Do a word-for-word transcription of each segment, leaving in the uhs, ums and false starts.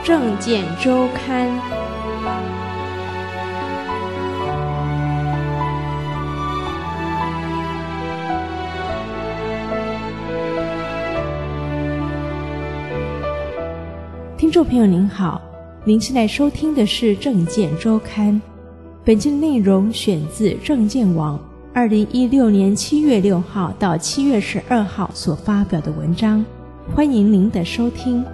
政见周刊。听众朋友您好，您现在收听的是政见周刊。本期的内容选自政见网二零一六年七月六号到七月十二号所发表的文章，欢迎您的收听。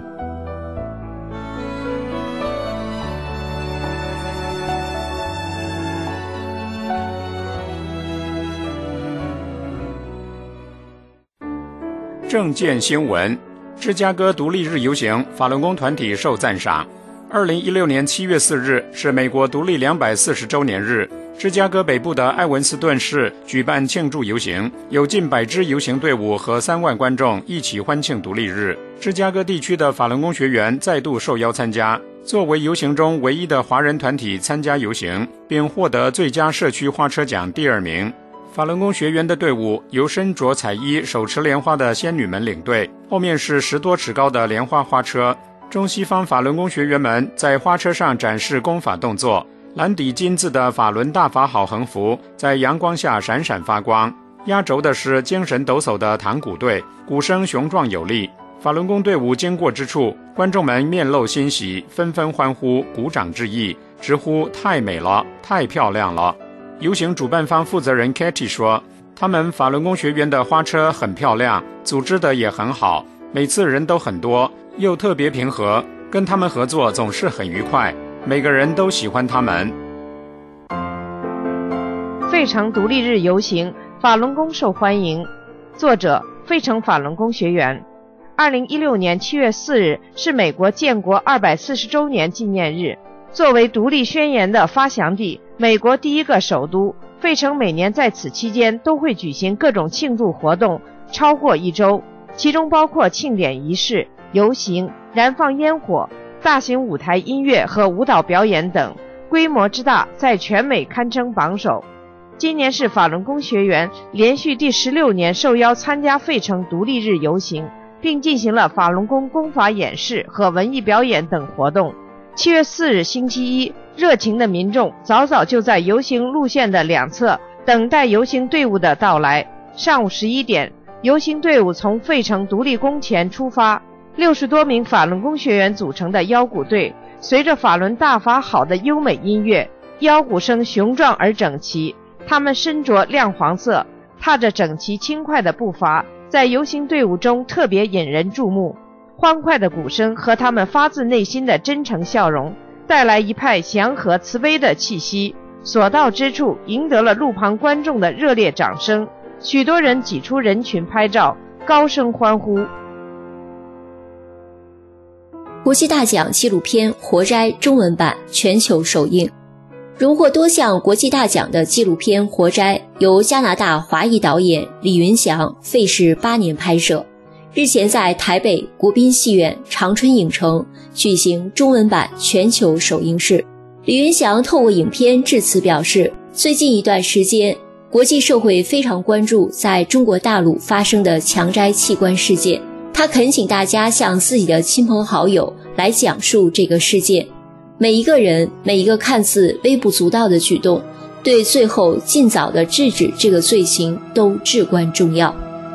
政见新闻：芝加哥独立日游行，法轮功团体受赞赏。二零一六年七月四日是美国独立两百四十周年日，芝加哥北部的埃文斯顿市举办庆祝游行，有近百支游行队伍和三万观众一起欢庆独立日。芝加哥地区的法轮功学员再度受邀参加，作为游行中唯一的华人团体参加游行，并获得最佳社区花车奖第二名。法轮功学员的队伍由身着彩衣、手持莲花的仙女们领队，后面是十多尺高的莲花花车。中西方法轮功学员们在花车上展示功法动作，蓝底金字的法轮大法好横幅在阳光下闪闪发光。压轴的是精神抖擞的堂鼓队，鼓声雄壮有力。法轮功队伍经过之处，观众们面露欣喜，纷纷欢呼，鼓掌致意，直呼太美了，太漂亮了。游行主办方负责人 Katie 说，他们法轮功学员的花车很漂亮，组织的也很好，每次人都很多，又特别平和，跟他们合作总是很愉快，每个人都喜欢他们。 费城独立日游行，法轮功受欢迎。作者：费城法轮功学员。二零一六年七月四日是美国建国二百四十周年纪念日。作为独立宣言的发祥地，美国第一个首都，费城每年在此期间都会举行各种庆祝活动，超过一周，其中包括庆典仪式、游行、燃放烟火、大型舞台音乐和舞蹈表演等，规模之大，在全美堪称榜首。今年是法轮功学员连续第十六年受邀参加费城独立日游行，并进行了法轮功功法演示和文艺表演等活动。七月四日星期一，热情的民众早早就在游行路线的两侧等待游行队伍的到来。上午十一点，游行队伍从费城独立宫前出发，六十多名法轮功学员组成的腰鼓队，随着法轮大法好的优美音乐，腰鼓声雄壮而整齐。他们身着亮黄色，踏着整齐轻快的步伐，在游行队伍中特别引人注目。欢快的鼓声和他们发自内心的真诚笑容，带来一派祥和慈悲的气息，所到之处赢得了路旁观众的热烈掌声，许多人挤出人群拍照，高声欢呼。 国际大奖纪录片《活摘》中文版全球首映。荣获多项国际大奖的纪录片《活摘》由加拿大华裔导演李云祥费时八年拍摄，日前在台北国宾戏院长春影城举行中文版全球首映式。李云祥透过影片致辞表示，最近一段时间，国际社会非常关注在中国大陆发生的强摘器官事件，他恳请大家向自己的亲朋好友来讲述这个事件。每一个人，每一个看似微不足道的举动，对最后尽早的制止这个罪行都至关重要。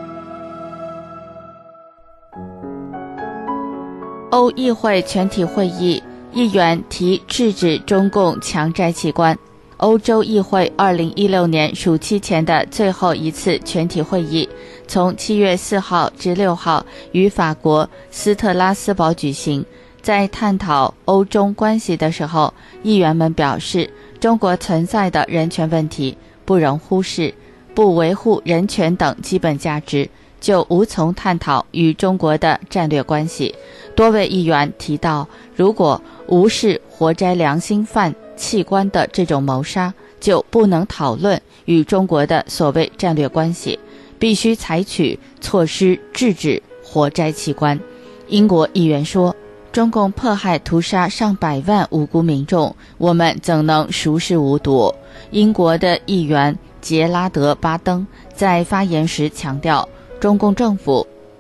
欧议会全体会议，议员提制止中共强摘器官。欧洲议会二零一六年暑期前的最后一次全体会议，从七月四号至六号于法国斯特拉斯堡举行。在探讨欧中关系的时候，议员们表示，中国存在的人权问题不容忽视，不维护人权等基本价值，就无从探讨与中国的战略关系。多位议员提到，如果无视活摘良心犯器官的这种谋杀，就不能讨论与中国的所谓战略关系，必须采取措施制止活摘器官。英国议员说，中共迫害屠杀上百万无辜民众，我们怎能熟视无睹？英国的议员杰拉德·巴登在发言时强调，中共政府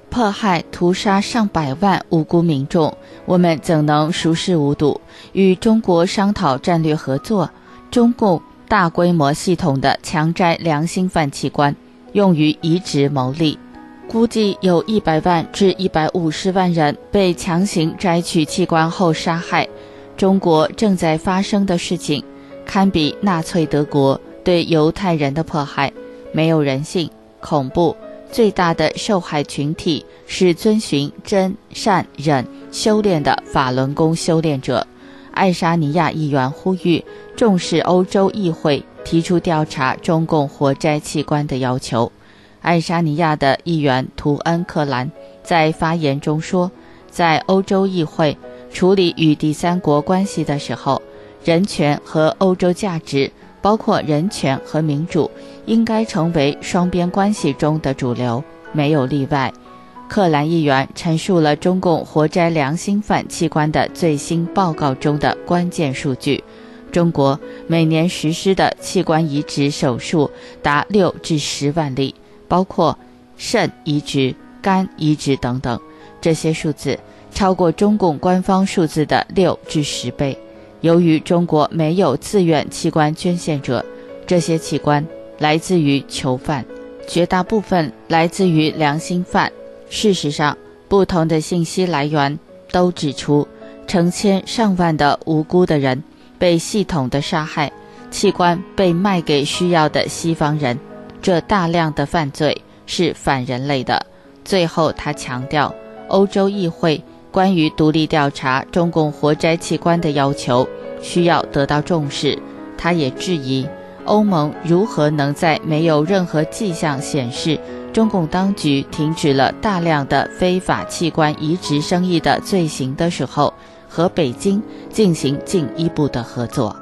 迫害屠杀上百万无辜民众，我们怎能熟视无睹？与中国商讨战略合作，中共大规模系统的强摘良心犯器官，用于移植牟利。估计有一百万至一百五十万人被强行摘取器官后杀害。中国正在发生的事情，堪比纳粹德国对犹太人的迫害，没有人性，恐怖。最大的受害群体是遵循真善忍修炼的法轮功修炼者。爱沙尼亚议员呼吁重视欧洲议会提出调查中共活摘器官的要求。爱沙尼亚的议员图恩克兰在发言中说，在欧洲议会处理与第三国关系的时候，人权和欧洲价值，包括人权和民主，应该成为双边关系中的主流，没有例外。克兰议员陈述了中共活摘良心犯器官的最新报告中的关键数据。中国每年实施的器官移植手术达六至十万例，包括肾移植、肝移植等等，这些数字超过中共官方数字的六至十倍。由于中国没有自愿器官捐献者，这些器官来自于囚犯，绝大部分来自于良心犯。事实上，不同的信息来源都指出，成千上万的无辜的人被系统的杀害，器官被卖给需要的西方人，这大量的犯罪是反人类的。最后他强调，欧洲议会关于独立调查中共活摘器官的要求需要得到重视。他也质疑欧盟如何能在没有任何迹象显示中共当局停止了大量的非法器官移植生意的罪行的时候，和北京进行进一步的合作。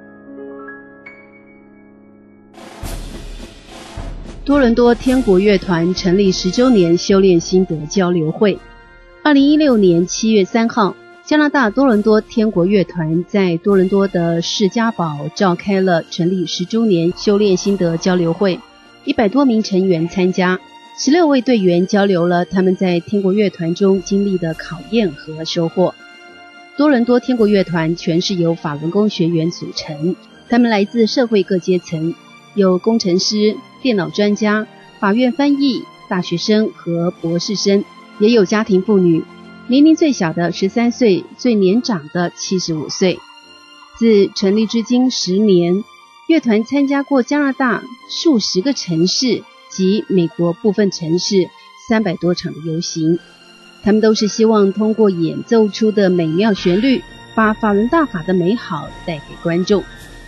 多伦多天国乐团成立十周年修炼心得交流会。二零一六年七月三号，加拿大多伦多天国乐团在多伦多的士嘉堡召开了成立十周年修炼心得交流会，一百多名成员参加，十六位队员交流了他们在天国乐团中经历的考验和收获。多伦多天国乐团全是由法轮功学员组成，他们来自社会各阶层，有工程师、电脑专家、法院翻译、大学生和博士生，也有家庭妇女，年龄最小的十三岁，最年长的七十五岁。自成立至今十年，乐团参加过加拿大数十个城市及美国部分城市三百多场的游行。他们都是希望通过演奏出的美妙旋律，把法轮大法的美好带给观众。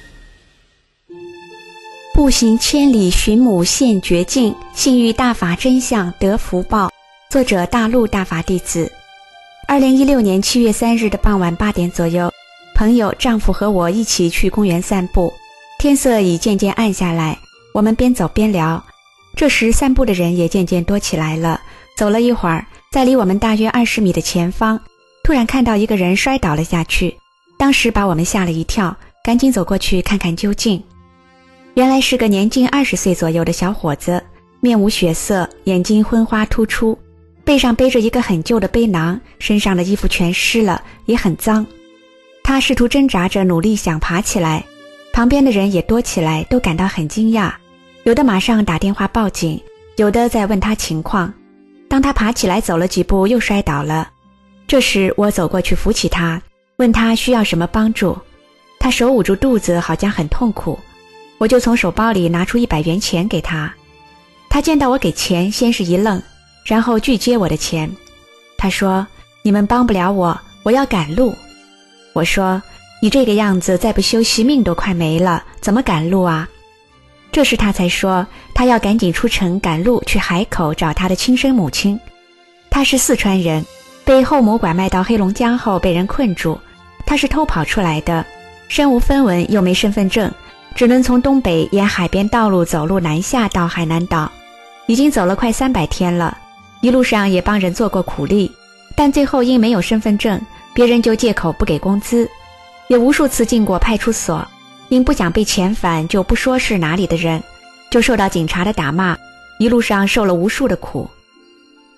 步行千里寻母现绝境，信遇大法真相得福报。作者大陆大法弟子。二零一六年七月三日的傍晚八点左右，朋友、丈夫和我一起去公园散步，天色已渐渐暗下来，我们边走边聊。这时散步的人也渐渐多起来了，走了一会儿，在离我们大约二十米的前方，突然看到一个人摔倒了下去，当时把我们吓了一跳，赶紧走过去看看究竟。原来是个年近二十岁左右的小伙子，面无血色，眼睛昏花突出，背上背着一个很旧的背囊，身上的衣服全湿了，也很脏。他试图挣扎着努力想爬起来，旁边的人也多起来，都感到很惊讶，有的马上打电话报警，有的在问他情况。当他爬起来走了几步又摔倒了，这时我走过去扶起他，问他需要什么帮助。他手捂住肚子，好像很痛苦，我就从手包里拿出一百元钱给他。他见到我给钱，先是一愣，然后拒接我的钱。他说，你们帮不了我，我要赶路。我说，你这个样子再不休息命都快没了，怎么赶路啊？这时他才说，他要赶紧出城赶路去海口找他的亲生母亲。他是四川人，被后母拐卖到黑龙江后被人困住，他是偷跑出来的，身无分文又没身份证，只能从东北沿海边道路走路南下到海南岛，已经走了快三百天了，一路上也帮人做过苦力，但最后因没有身份证，别人就借口不给工资，也无数次进过派出所，因不想被遣返就不说是哪里的人，就受到警察的打骂，一路上受了无数的苦。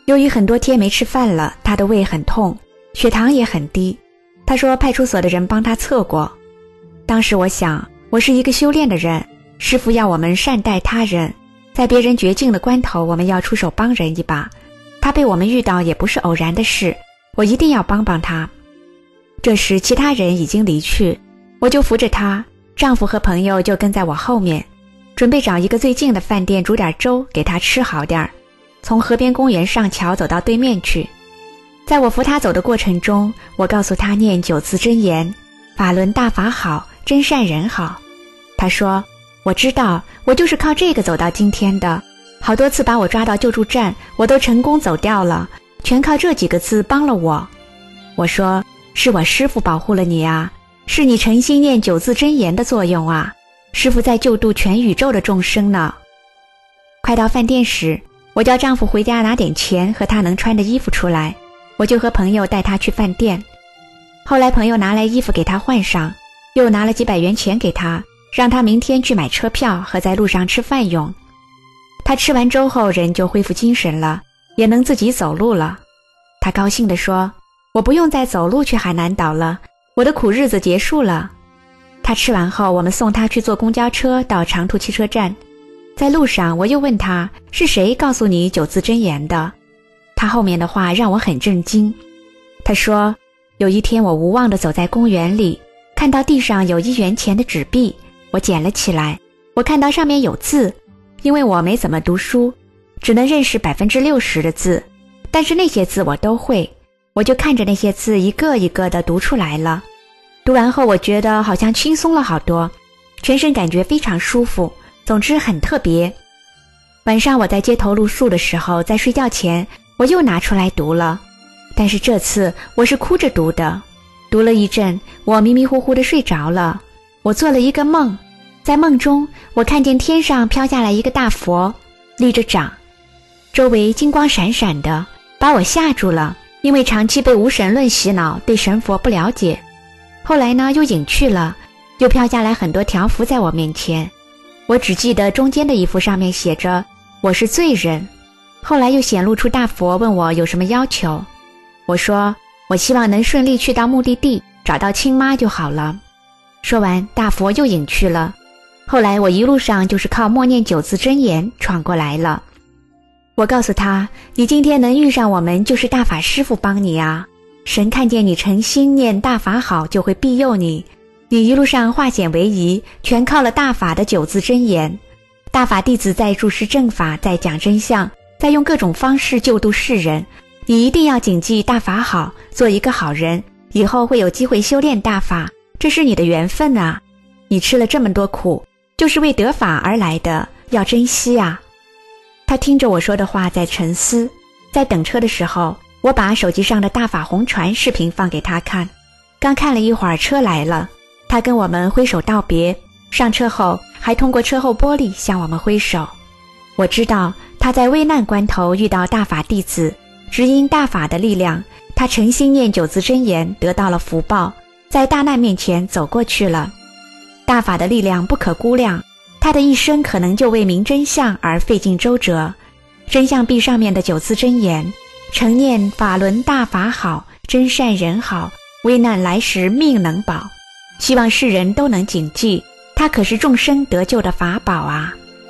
由于很多天没吃饭了，他的胃很痛，血糖也很低。他说派出所的人帮他测过。当时我想，我是一个修炼的人，师父要我们善待他人，在别人绝境的关头，我们要出手帮人一把。他被我们遇到也不是偶然的事，我一定要帮帮他。这时其他人已经离去，我就扶着他，丈夫和朋友就跟在我后面，准备找一个最近的饭店煮点粥给他吃好点儿，从河边公园上桥走到对面去。在我扶他走的过程中，我告诉他念九字真言：法轮大法好，真善人好。他说，我知道，我就是靠这个走到今天的，好多次把我抓到救助站，我都成功走掉了，全靠这几个字帮了我。我说，是我师父保护了你啊，是你诚心念九字真言的作用啊，师父在救度全宇宙的众生呢。快到饭店时，我叫丈夫回家拿点钱和他能穿的衣服出来，我就和朋友带他去饭店。后来朋友拿来衣服给他换上，又拿了几百元钱给他，让他明天去买车票和在路上吃饭用。他吃完粥后人就恢复精神了，也能自己走路了。他高兴地说，我不用再走路去海南岛了，我的苦日子结束了。他吃完后，我们送他去坐公交车到长途汽车站。在路上我又问他，是谁告诉你九字真言的？他后面的话让我很震惊。他说，有一天我无望地走在公园里，看到地上有一元钱的纸币，我捡了起来，我看到上面有字，因为我没怎么读书，只能认识百分之六十的字，但是那些字我都会，我就看着那些字一个一个地读出来了。读完后我觉得好像轻松了好多，全身感觉非常舒服，总之很特别。晚上我在街头露宿的时候，在睡觉前我又拿出来读了，但是这次我是哭着读的。读了一阵，我迷迷糊糊地睡着了。我做了一个梦，在梦中我看见天上飘下来一个大佛，立着掌，周围金光闪闪的，把我吓住了，因为长期被无神论洗脑，对神佛不了解。后来呢，又隐去了，又飘下来很多条幅在我面前，我只记得中间的一幅上面写着我是罪人。后来又显露出大佛，问我有什么要求。我说，我希望能顺利去到目的地，找到亲妈就好了。说完，大佛又隐去了。后来我一路上就是靠默念九字真言闯过来了。我告诉他，你今天能遇上我们，就是大法师父帮你啊，神看见你诚心念大法好，就会庇佑你，你一路上化险为夷，全靠了大法的九字真言。大法弟子在注释正法，在讲真相，在用各种方式救度世人，你一定要谨记大法好，做一个好人，以后会有机会修炼大法，这是你的缘分啊！你吃了这么多苦，就是为得法而来的，要珍惜啊！他听着我说的话在沉思。在等车的时候，我把手机上的大法红传视频放给他看。刚看了一会儿，车来了，他跟我们挥手道别，上车后还通过车后玻璃向我们挥手。我知道他在危难关头遇到大法弟子，只因大法的力量，他诚心念九字真言，得到了福报，在大难面前走过去了。大法的力量不可估量，他的一生可能就为明真相而费尽周折。真相壁上面的九字真言，诚念法轮大法好，真善人好，危难来时命能保。希望世人都能谨记，它可是众生得救的法宝啊！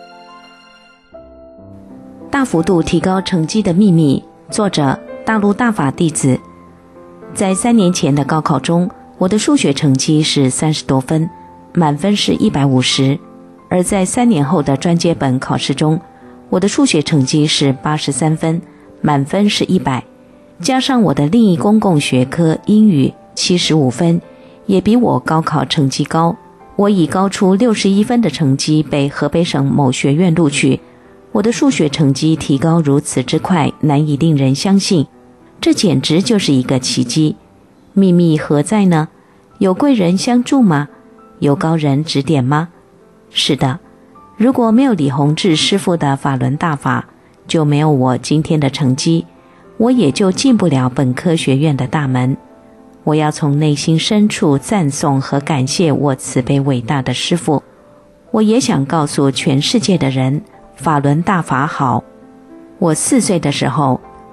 大幅度提高成绩的秘密，作者大陆大法弟子。在三年前的高考中，我的数学成绩是三十多分，满分是一百五十；而在三年后的专接本考试中，我的数学成绩是八十三分，满分是一百，加上我的另一公共学科英语七十五分，也比我高考成绩高。我以高出六十一分的成绩被河北省某学院录取。我的数学成绩提高如此之快，难以令人相信，这简直就是一个奇迹。秘密何在呢？有贵人相助吗？有高人指点吗？是的，如果没有李洪志师父的法轮大法，就没有我今天的成绩，我也就进不了本科学院的大门。我要从内心深处赞颂和感谢我慈悲伟大的师父。我也想告诉全世界的人，法轮大法好。我四岁的时候，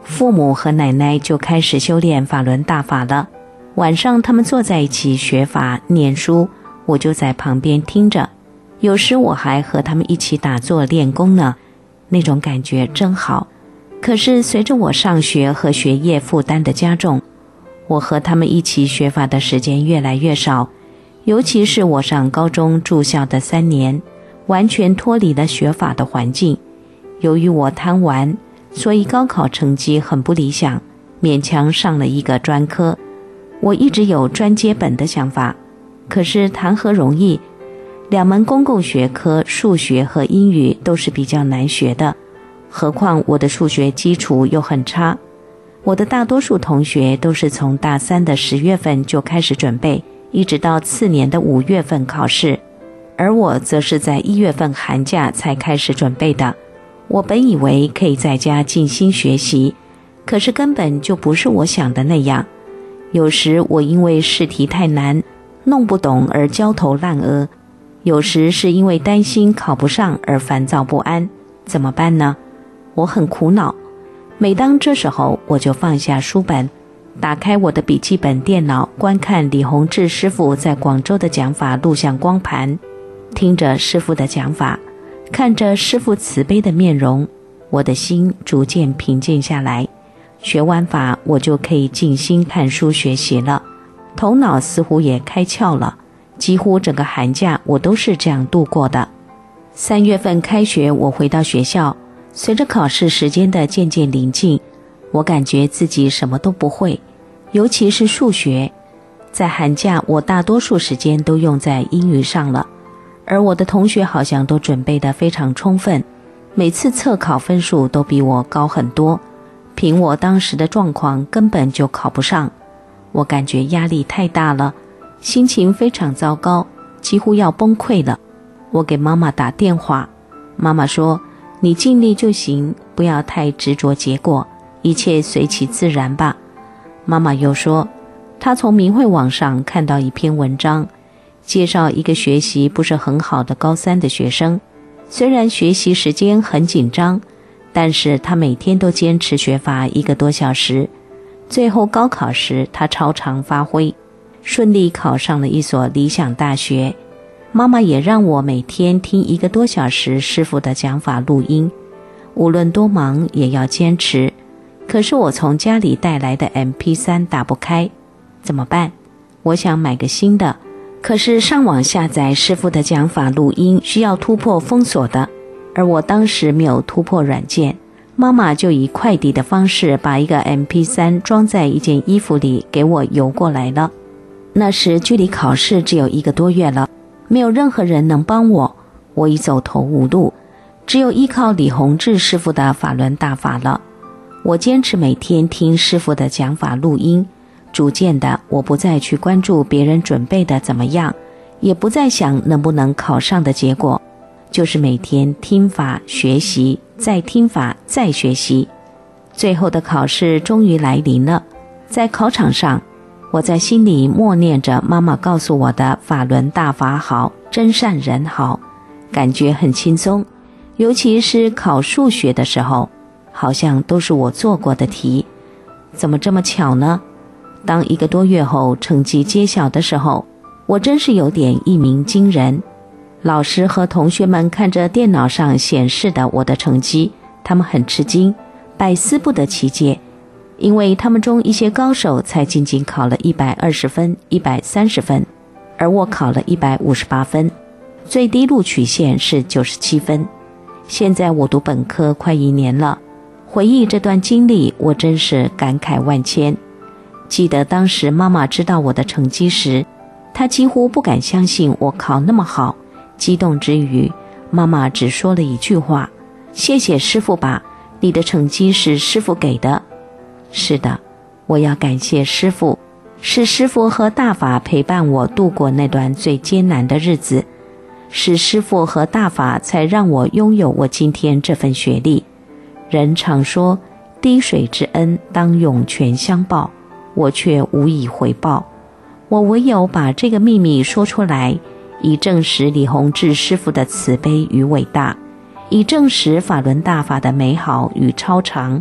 父母和奶奶就开始修炼法轮大法了。晚上他们坐在一起学法念书，我就在旁边听着，有时我还和他们一起打坐练功呢，那种感觉真好。可是随着我上学和学业负担的加重，我和他们一起学法的时间越来越少，尤其是我上高中住校的三年，完全脱离了学法的环境。由于我贪玩，所以高考成绩很不理想，勉强上了一个专科。我一直有专接本的想法，可是谈何容易，两门公共学科数学和英语都是比较难学的，何况我的数学基础又很差。我的大多数同学都是从大三的十月份就开始准备，一直到次年的五月份考试，而我则是在一月份寒假才开始准备的。我本以为可以在家静心学习，可是根本就不是我想的那样。有时我因为试题太难，弄不懂而焦头烂额，有时是因为担心考不上而烦躁不安，怎么办呢？我很苦恼。每当这时候，我就放下书本，打开我的笔记本电脑，观看李洪志师父在广州的讲法录像光盘，听着师父的讲法，看着师父慈悲的面容，我的心逐渐平静下来。学完法，我就可以静心看书学习了，头脑似乎也开窍了。几乎整个寒假我都是这样度过的。三月份开学，我回到学校，随着考试时间的渐渐临近，我感觉自己什么都不会，尤其是数学。在寒假，我大多数时间都用在英语上了，而我的同学好像都准备得非常充分，每次测考分数都比我高很多。凭我当时的状况，根本就考不上。我感觉压力太大了，心情非常糟糕，几乎要崩溃了。我给妈妈打电话，妈妈说，你尽力就行，不要太执着结果，一切随其自然吧。妈妈又说，她从明慧网上看到一篇文章，介绍一个学习不是很好的高三的学生，虽然学习时间很紧张，但是他每天都坚持学法一个多小时，最后高考时他超常发挥，顺利考上了一所理想大学。妈妈也让我每天听一个多小时师父的讲法录音，无论多忙也要坚持。可是我从家里带来的 M P 三 打不开，怎么办？我想买个新的，可是上网下载师父的讲法录音需要突破封锁的，而我当时没有突破软件，妈妈就以快递的方式把一个 M P 三 装在一件衣服里给我邮过来了。那时距离考试只有一个多月了，没有任何人能帮我，我已走投无路，只有依靠李洪志师父的法轮大法了。我坚持每天听师父的讲法录音，逐渐的我不再去关注别人准备的怎么样，也不再想能不能考上的结果，就是每天听法学习，再听法再学习。最后的考试终于来临了，在考场上，我在心里默念着妈妈告诉我的法轮大法好，真善人好，感觉很轻松。尤其是考数学的时候，好像都是我做过的题，怎么这么巧呢？当一个多月后成绩揭晓的时候，我真是有点一鸣惊人。老师和同学们看着电脑上显示的我的成绩，他们很吃惊，百思不得其解，因为他们中一些高手才仅仅考了一百二十分、一百三十分，而我考了一百五十八分，最低录取线是九十七分。现在我读本科快一年了，回忆这段经历，我真是感慨万千。记得当时妈妈知道我的成绩时，她几乎不敢相信我考那么好，激动之余，妈妈只说了一句话，谢谢师父吧，你的成绩是师父给的。是的，我要感谢师父，是师父和大法陪伴我度过那段最艰难的日子，是师父和大法才让我拥有我今天这份学历。人常说滴水之恩当涌泉相报，我却无以回报，我唯有把这个秘密说出来，以证实李洪志师父的慈悲与伟大，以证实法轮大法的美好与超常，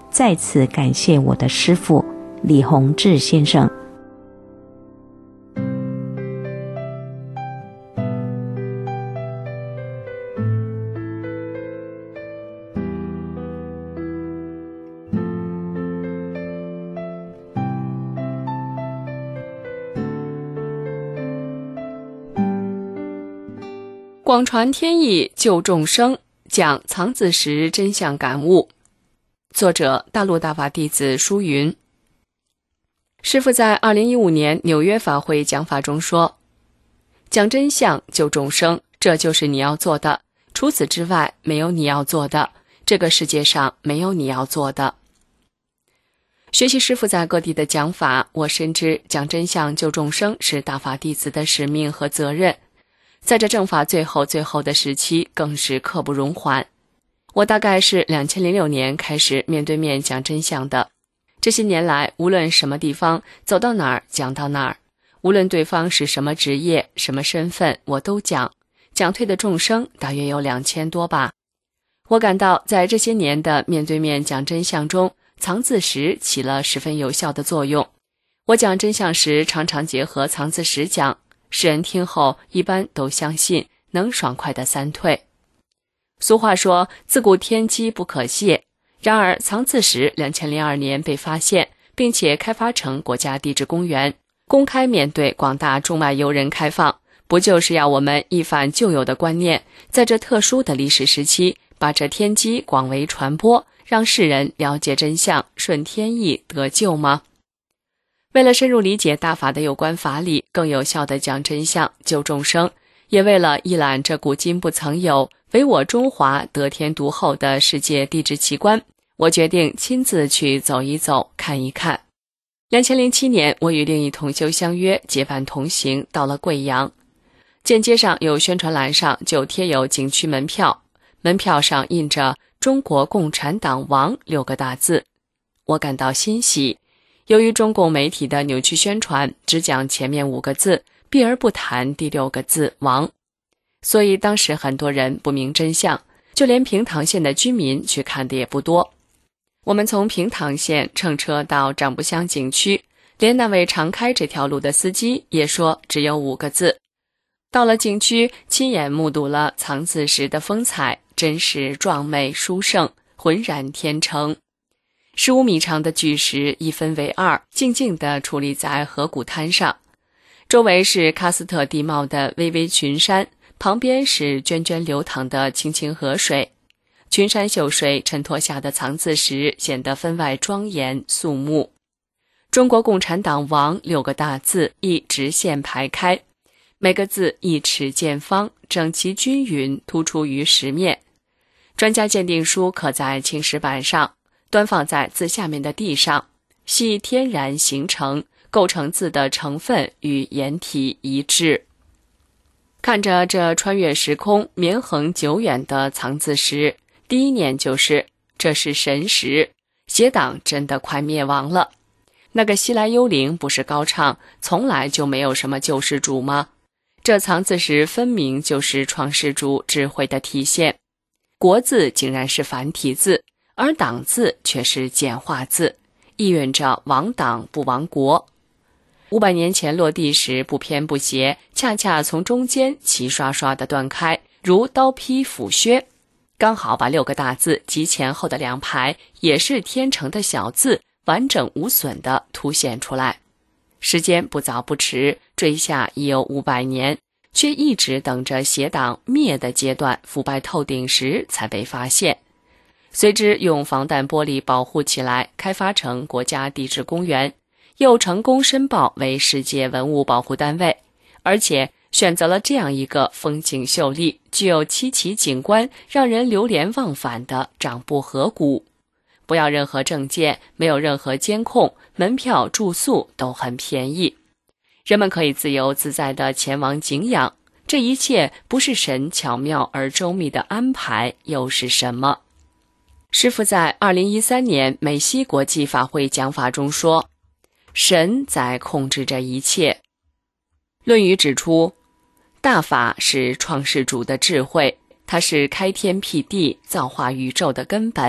再次感谢我的师父李洪志先生。 广传天意救众生，讲藏子石真相感悟。作者大陆大法弟子舒云。师父在二零一五年纽约法会讲法中说，讲真相救众生，这就是你要做的，除此之外没有你要做的，这个世界上没有你要做的。学习师父在各地的讲法，我深知讲真相救众生是大法弟子的使命和责任，在这正法最后最后的时期更是刻不容缓。我大概是二零零六年开始面对面讲真相的，这些年来无论什么地方走到哪儿讲到哪儿，无论对方是什么职业什么身份我都讲，讲退的众生大约有两千多吧。我感到在这些年的面对面讲真相中，藏字石起了十分有效的作用。我讲真相时常常结合藏字石讲，世人听后一般都相信，能爽快的三退。俗话说自古天机不可泄，然而藏字石二零零二年被发现并且开发成国家地质公园，公开面对广大中外游人开放，不就是要我们一反旧有的观念，在这特殊的历史时期把这天机广为传播，让世人了解真相，顺天意得救吗？为了深入理解大法的有关法理，更有效地讲真相救众生，也为了一览这古今不曾有唯我中华得天独厚的世界地质奇观，我决定亲自去走一走看一看。二零零七年我与另一同修相约结伴同行到了贵阳，见街上有宣传栏上就贴有景区门票，门票上印着中国共产党亡六个大字，我感到欣喜。由于中共媒体的扭曲宣传只讲前面五个字，避而不谈第六个字亡，所以当时很多人不明真相，就连平塘县的居民去看的也不多。我们从平塘县乘车到长布乡景区，连那位常开这条路的司机也说只有五个字。到了景区，亲眼目睹了藏字石的风采，真是壮美殊胜，浑然天成。十五米长的巨石一分为二，静静地矗立在河谷滩上，周围是喀斯特地貌的巍巍群山，旁边是涓涓流淌的清清河水，群山秀水衬托下的藏字石显得分外庄严肃穆。中国共产党亡六个大字一直线排开，每个字一尺见方，整齐均匀，突出于石面。专家鉴定书刻在青石板上，端放在字下面的地上，系天然形成，构成字的成分与颜体一致。看着这穿越时空绵横久远的藏字石，第一念就是这是神石，邪党真的快灭亡了。那个西来幽灵不是高唱从来就没有什么救世主吗？这藏字石分明就是创世主智慧的体现。国字竟然是繁体字，而党字却是简化字，意蕴着亡党不亡国。五百年前落地时不偏不斜，恰恰从中间齐刷刷地断开，如刀劈斧削，刚好把六个大字及前后的两排也是天成的小字完整无损地凸显出来。时间不早不迟，坠下已有五百年，却一直等着邪党灭的阶段腐败透顶时才被发现，随之用防弹玻璃保护起来，开发成国家地质公园，又成功申报为世界文物保护单位，而且选择了这样一个风景秀丽、具有七奇景观、让人流连忘返的长布河谷。不要任何证件，没有任何监控，门票住宿都很便宜，人们可以自由自在地前往景仰。这一切不是神巧妙而周密的安排，又是什么？师父在二零一三年美西国际法会讲法中说，神在控制着一切。论语指出，大法是创世主的智慧，它是开天辟地、造化宇宙的根本，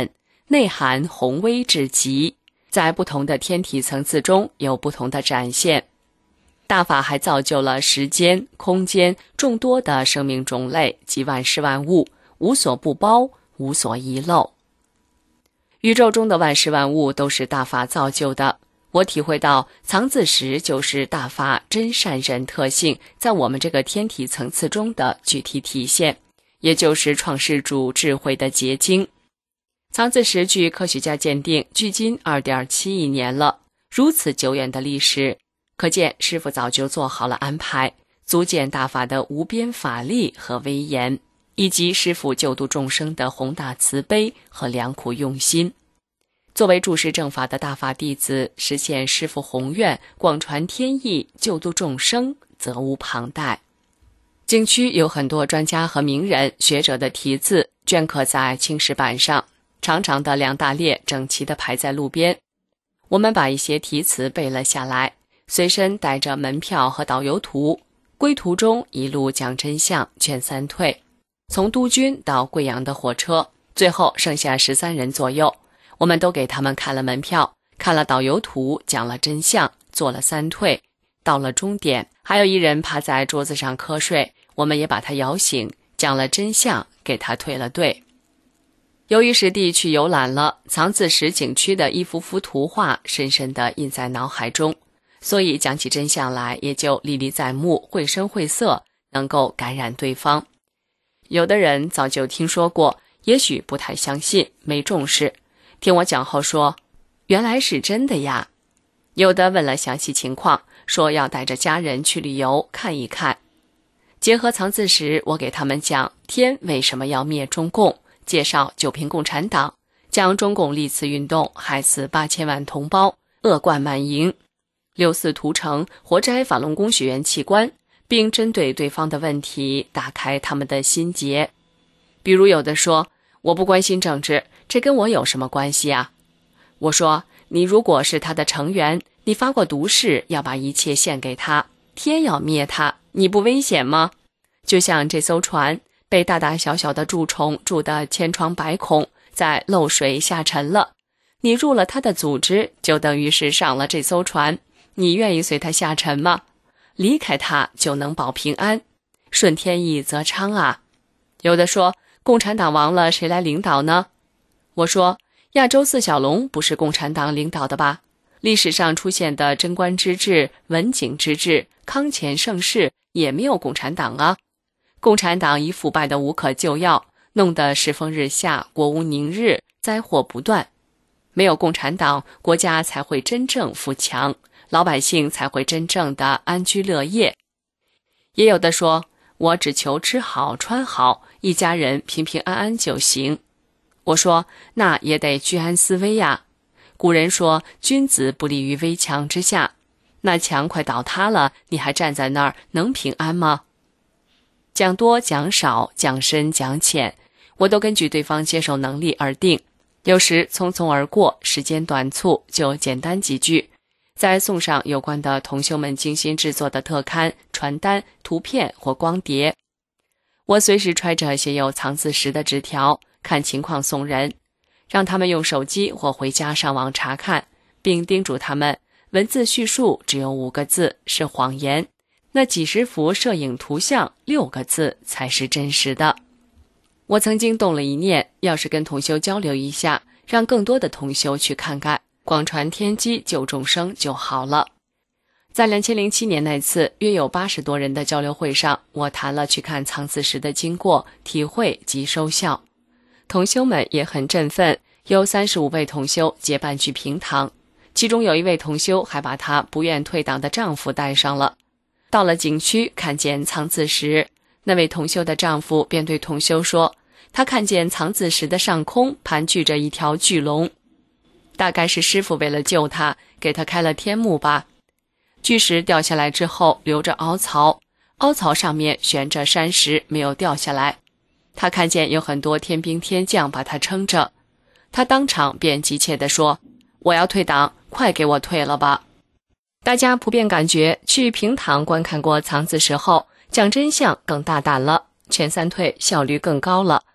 内涵宏威至极，在不同的天体层次中有不同的展现。大法还造就了时间、空间众多的生命种类及万事万物，无所不包，无所遗漏。宇宙中的万事万物都是大法造就的，我体会到藏字石就是大法真善忍特性在我们这个天体层次中的具体体现，也就是创世主智慧的结晶。藏字石据科学家鉴定，距今 二点七亿年了，如此久远的历史，可见师父早就做好了安排，足见大法的无边法力和威严，以及师父救度众生的宏大慈悲和良苦用心。作为注释正法的大法弟子，实现师父宏愿，广传天意，救度众生，责无旁贷。景区有很多专家和名人学者的题字镌刻在青石板上，长长的两大列整齐地排在路边。我们把一些题词背了下来，随身带着门票和导游图，归途中一路讲真相，劝三退。从都军到贵阳的火车，最后剩下十三人左右，我们都给他们看了门票，看了导游图，讲了真相，做了三退。到了终点，还有一人趴在桌子上瞌睡，我们也把他摇醒，讲了真相，给他退了队。由于实地去游览了，藏字石景区的一幅幅图画深深地印在脑海中，所以讲起真相来也就历历在目，绘声绘色，能够感染对方。有的人早就听说过，也许不太相信，没重视，听我讲后说，原来是真的呀。有的问了详细情况，说要带着家人去旅游看一看。结合藏字石，我给他们讲天为什么要灭中共，介绍九平共产党，将中共历次运动害死八千万同胞，恶贯满盈，六四屠城，活摘法轮功学员器官，并针对对方的问题打开他们的心结。比如有的说，我不关心政治，这跟我有什么关系啊？我说，你如果是他的成员，你发过毒誓要把一切献给他，天要灭他，你不危险吗？就像这艘船被大大小小的蛀虫蛀得千疮百孔，在漏水下沉了，你入了他的组织，就等于是上了这艘船，你愿意随他下沉吗？离开他就能保平安，顺天意则昌啊。有的说，共产党亡了，谁来领导呢？我说，亚洲四小龙不是共产党领导的吧？历史上出现的贞观之治、文景之治、康乾盛世也没有共产党啊。共产党已腐败的无可救药，弄得世风日下，国无宁日，灾祸不断。没有共产党，国家才会真正富强，老百姓才会真正的安居乐业。也有的说，我只求吃好穿好，一家人平平安安就行。我说，那也得居安思危呀。古人说，君子不立于危墙之下，那墙快倒塌了，你还站在那儿，能平安吗？讲多讲少，讲深讲浅，我都根据对方接受能力而定。有时匆匆而过，时间短促，就简单几句，再送上有关的同修们精心制作的特刊、传单、图片或光碟。我随时揣着写有藏字石的纸条，看情况送人，让他们用手机或回家上网查看，并叮嘱他们，文字叙述只有五个字，是谎言，那几十幅摄影图像六个字才是真实的。我曾经动了一念，要是跟同修交流一下，让更多的同修去看看，广传天机救众生就好了。在二零零七年那次约有八十多人的交流会上，我谈了去看藏字石的经过、体会及收效。同修们也很振奋，有三十五位同修结伴去平塘，其中有一位同修还把她不愿退党的丈夫带上了。到了景区，看见藏字石，那位同修的丈夫便对同修说，他看见藏字石的上空盘踞着一条巨龙，大概是师父为了救他，给他开了天目吧。巨石掉下来之后留着凹槽，凹槽上面悬着山石，没有掉下来。他看见有很多天兵天将把他撑着，他当场便急切地说，我要退党，快给我退了吧。大家普遍感觉去平塘观看过藏字石后，讲真相更大胆了，劝三退效率更高了。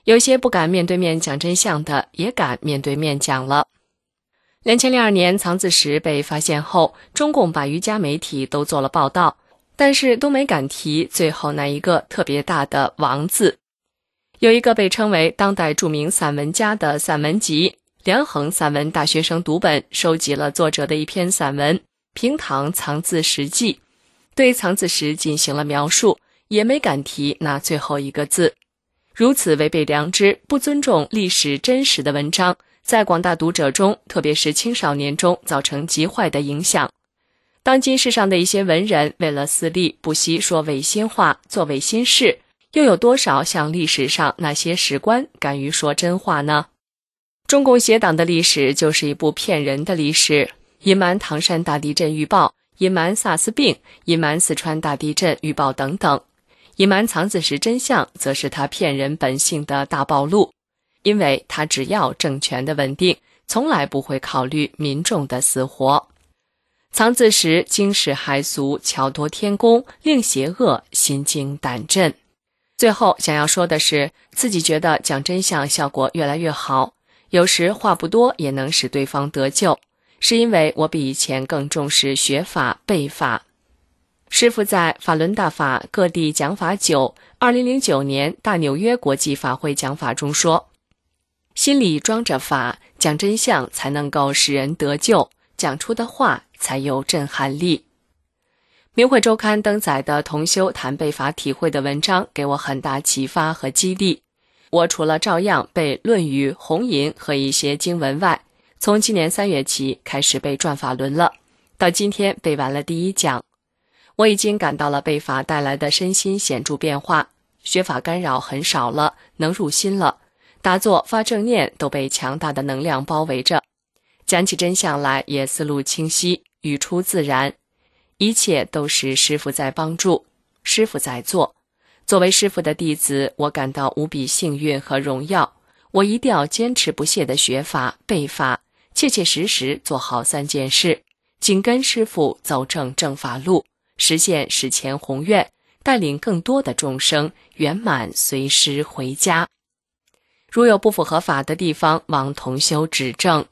有些不敢面对面讲真相的，也敢面对面讲了。两千零二年藏子石被发现后，中共把余家媒体都做了报道，但是都没敢提最后那一个特别大的王字。有一个被称为当代著名散文家的散文集梁衡散文大学生读本，收集了作者的一篇散文《平塘藏子石记》，对藏子石进行了描述，也没敢提那最后一个字。如此违背良知、不尊重历史真实的文章，在广大读者中，特别是青少年中造成极坏的影响。当今世上的一些文人为了私利，不惜说违心话，做违心事，又有多少像历史上那些史官敢于说真话呢？中共邪党的历史就是一部骗人的历史，隐瞒唐山大地震预报，隐瞒萨斯病，隐瞒四川大地震预报等等。隐瞒藏子石真相，则是他骗人本性的大暴露，因为他只要政权的稳定，从来不会考虑民众的死活。藏子石惊世骇俗，巧夺天工，令邪恶心惊胆震。最后想要说的是，自己觉得讲真相效果越来越好，有时话不多也能使对方得救，是因为我比以前更重视学法背法。师父在法轮大法各地讲法九二零零九年大纽约国际法会讲法中说，心里装着法，讲真相才能够使人得救，讲出的话才有震撼力。明慧周刊登载的同修谈背法体会的文章给我很大启发和激励。我除了照样背论语、红吟和一些经文外，从今年三月起开始背转法轮了，到今天背完了第一讲。我已经感到了背法带来的身心显著变化，学法干扰很少了，能入心了，打坐发正念都被强大的能量包围着，讲起真相来也思路清晰，语出自然，一切都是师父在帮助，师父在做。作为师父的弟子，我感到无比幸运和荣耀，我一定要坚持不懈地学法背法，切切实实做好三件事，紧跟师父走正正法路，实现史前宏愿，带领更多的众生圆满随师回家。如有不符合法的地方，望同修指正。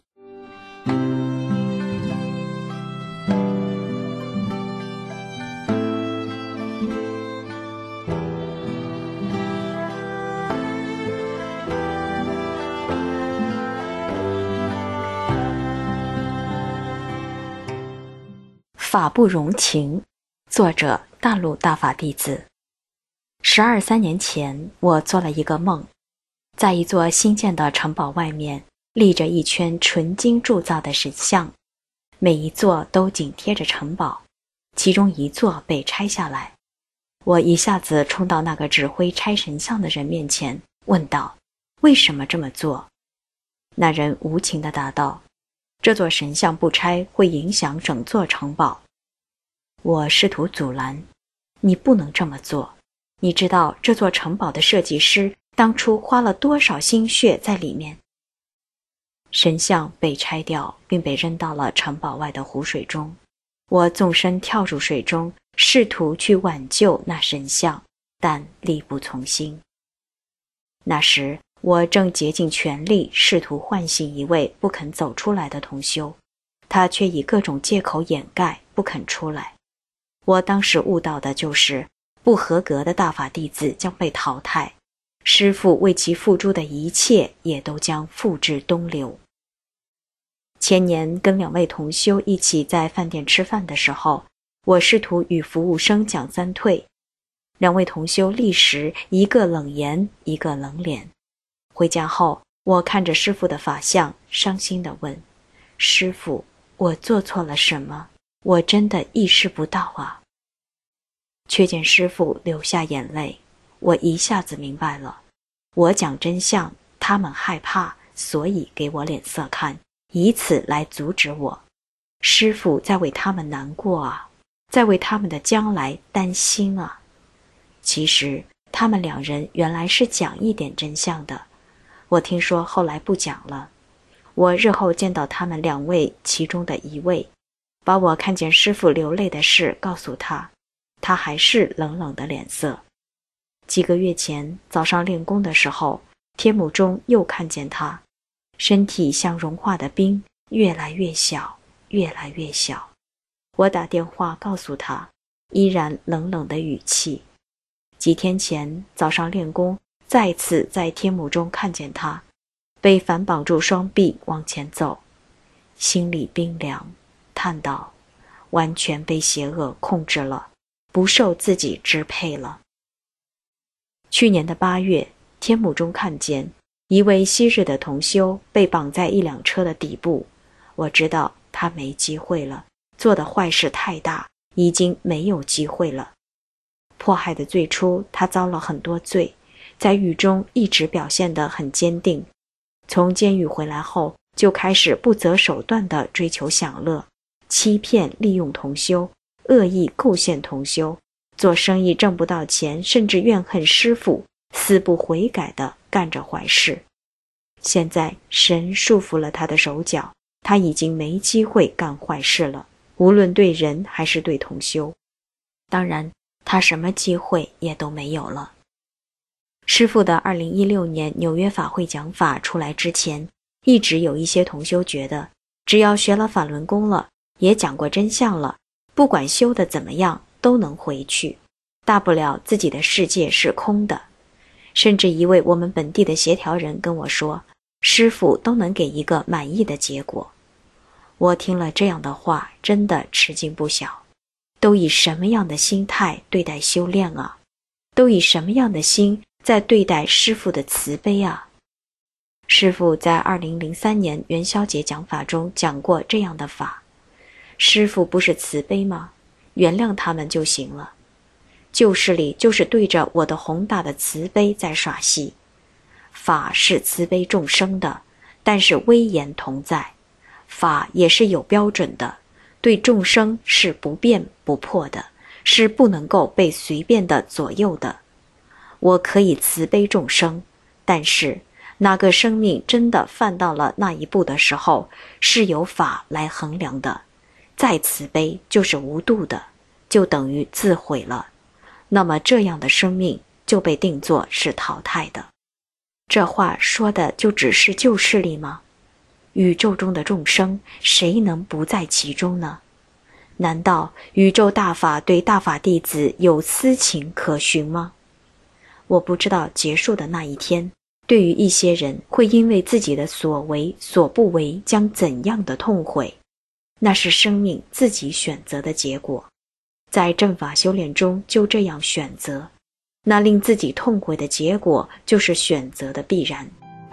法不容情，作者大陆大法弟子。十二三年前，我做了一个梦，在一座新建的城堡外面立着一圈纯金铸造的神像，每一座都紧贴着城堡，其中一座被拆下来。我一下子冲到那个指挥拆神像的人面前，问道：为什么这么做？那人无情地答道：这座神像不拆会影响整座城堡。我试图阻拦：你不能这么做，你知道这座城堡的设计师当初花了多少心血在里面。神像被拆掉，并被扔到了城堡外的湖水中。我纵身跳入水中，试图去挽救那神像，但力不从心。那时我正竭尽全力试图唤醒一位不肯走出来的同修，他却以各种借口掩盖，不肯出来。我当时悟到的就是，不合格的大法弟子将被淘汰，师父为其付诸的一切也都将付之东流。前年跟两位同修一起在饭店吃饭的时候，我试图与服务生讲三退，两位同修立时一个冷言，一个冷脸。回家后，我看着师父的法像，伤心地问：师父，我做错了什么？我真的意识不到啊。却见师父流下眼泪，我一下子明白了，我讲真相，他们害怕，所以给我脸色看，以此来阻止我。师父在为他们难过啊，在为他们的将来担心啊。其实他们两人原来是讲一点真相的，我听说后来不讲了。我日后见到他们两位其中的一位，把我看见师父流泪的事告诉他，他还是冷冷的脸色。几个月前早上练功的时候， 天幕中又看见他，身体像融化的冰，越来越小，越来越小。我打电话告诉他，依然冷冷的语气。几天前早上练功，再次在天幕中看见他，被反绑住双臂往前走，心里冰凉，叹道：完全被邪恶控制了，不受自己支配了。去年的八月，天幕中看见一位昔日的同修被绑在一辆车的底部，我知道他没机会了，做的坏事太大，已经没有机会了。迫害的最初，他遭了很多罪，在狱中一直表现得很坚定。从监狱回来后，就开始不择手段地追求享乐，欺骗利用同修，恶意构陷同修，做生意挣不到钱，甚至怨恨师父，死不悔改地干着坏事。现在神束缚了他的手脚，他已经没机会干坏事了，无论对人还是对同修。当然，他什么机会也都没有了。师父的二零一六年纽约法会讲法出来之前，一直有一些同修觉得，只要学了法轮功了，也讲过真相了，不管修得怎么样，都能回去，大不了自己的世界是空的。甚至一位我们本地的协调人跟我说，师父都能给一个满意的结果。我听了这样的话，真的吃惊不小。都以什么样的心态对待修炼啊？都以什么样的心在对待师父的慈悲啊？师父在二零零三年元宵节讲法中讲过这样的法，师父不是慈悲吗？原谅他们就行了。旧事里就是对着我的宏大的慈悲在耍戏。法是慈悲众生的，但是威严同在，法也是有标准的，对众生是不变不破的，是不能够被随便的左右的。我可以慈悲众生，但是那个生命真的犯到了那一步的时候，是由法来衡量的。再慈悲就是无度的，就等于自毁了。那么这样的生命就被定作是淘汰的。这话说的就只是旧事里吗？宇宙中的众生，谁能不在其中呢？难道宇宙大法对大法弟子有私情可循吗？我不知道结束的那一天，对于一些人会因为自己的所为所不为将怎样的痛悔，那是生命自己选择的结果。在正法修炼中就这样选择，那令自己痛悔的结果就是选择的必然。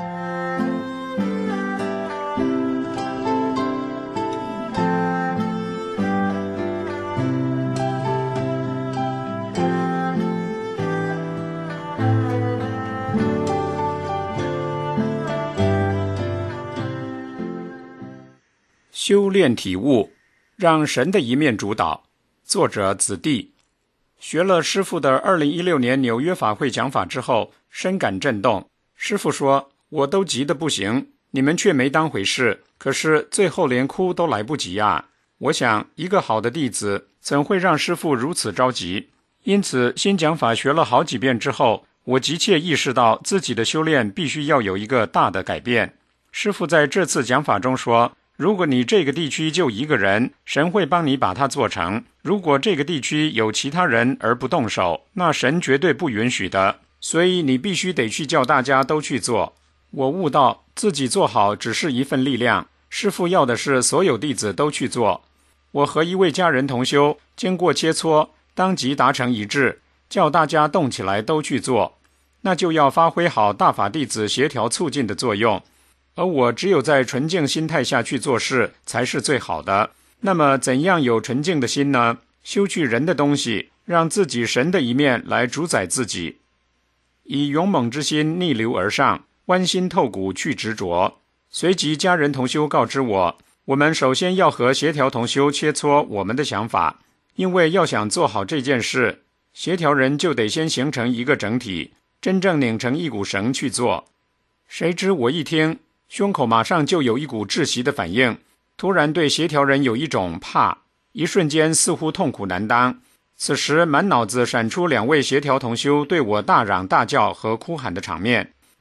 修炼体悟，让神的一面主导。作者子弟。学了师父的二零一六年纽约法会讲法之后，深感震动。师父说，我都急得不行，你们却没当回事，可是最后连哭都来不及啊。我想，一个好的弟子怎会让师父如此着急？因此新讲法学了好几遍之后，我急切意识到自己的修炼必须要有一个大的改变。师父在这次讲法中说，如果你这个地区就一个人，神会帮你把它做成。如果这个地区有其他人而不动手，那神绝对不允许的。所以你必须得去叫大家都去做。我悟到自己做好只是一份力量，师父要的是所有弟子都去做。我和一位家人同修经过切磋，当即达成一致，叫大家动起来都去做，那就要发挥好大法弟子协调促进的作用。而我只有在纯净心态下去做事才是最好的。那么怎样有纯净的心呢？修去人的东西，让自己神的一面来主宰自己，以勇猛之心逆流而上，剜心透骨去执着。随即家人同修告知我，我们首先要和协调同修切磋我们的想法，因为要想做好这件事，协调人就得先形成一个整体，真正拧成一股绳去做。谁知我一听，胸口马上就有一股窒息的反应，突然对协调人有一种怕，一瞬间似乎痛苦难当。此时满脑子闪出两位协调同修对我大嚷大叫和哭喊的场面，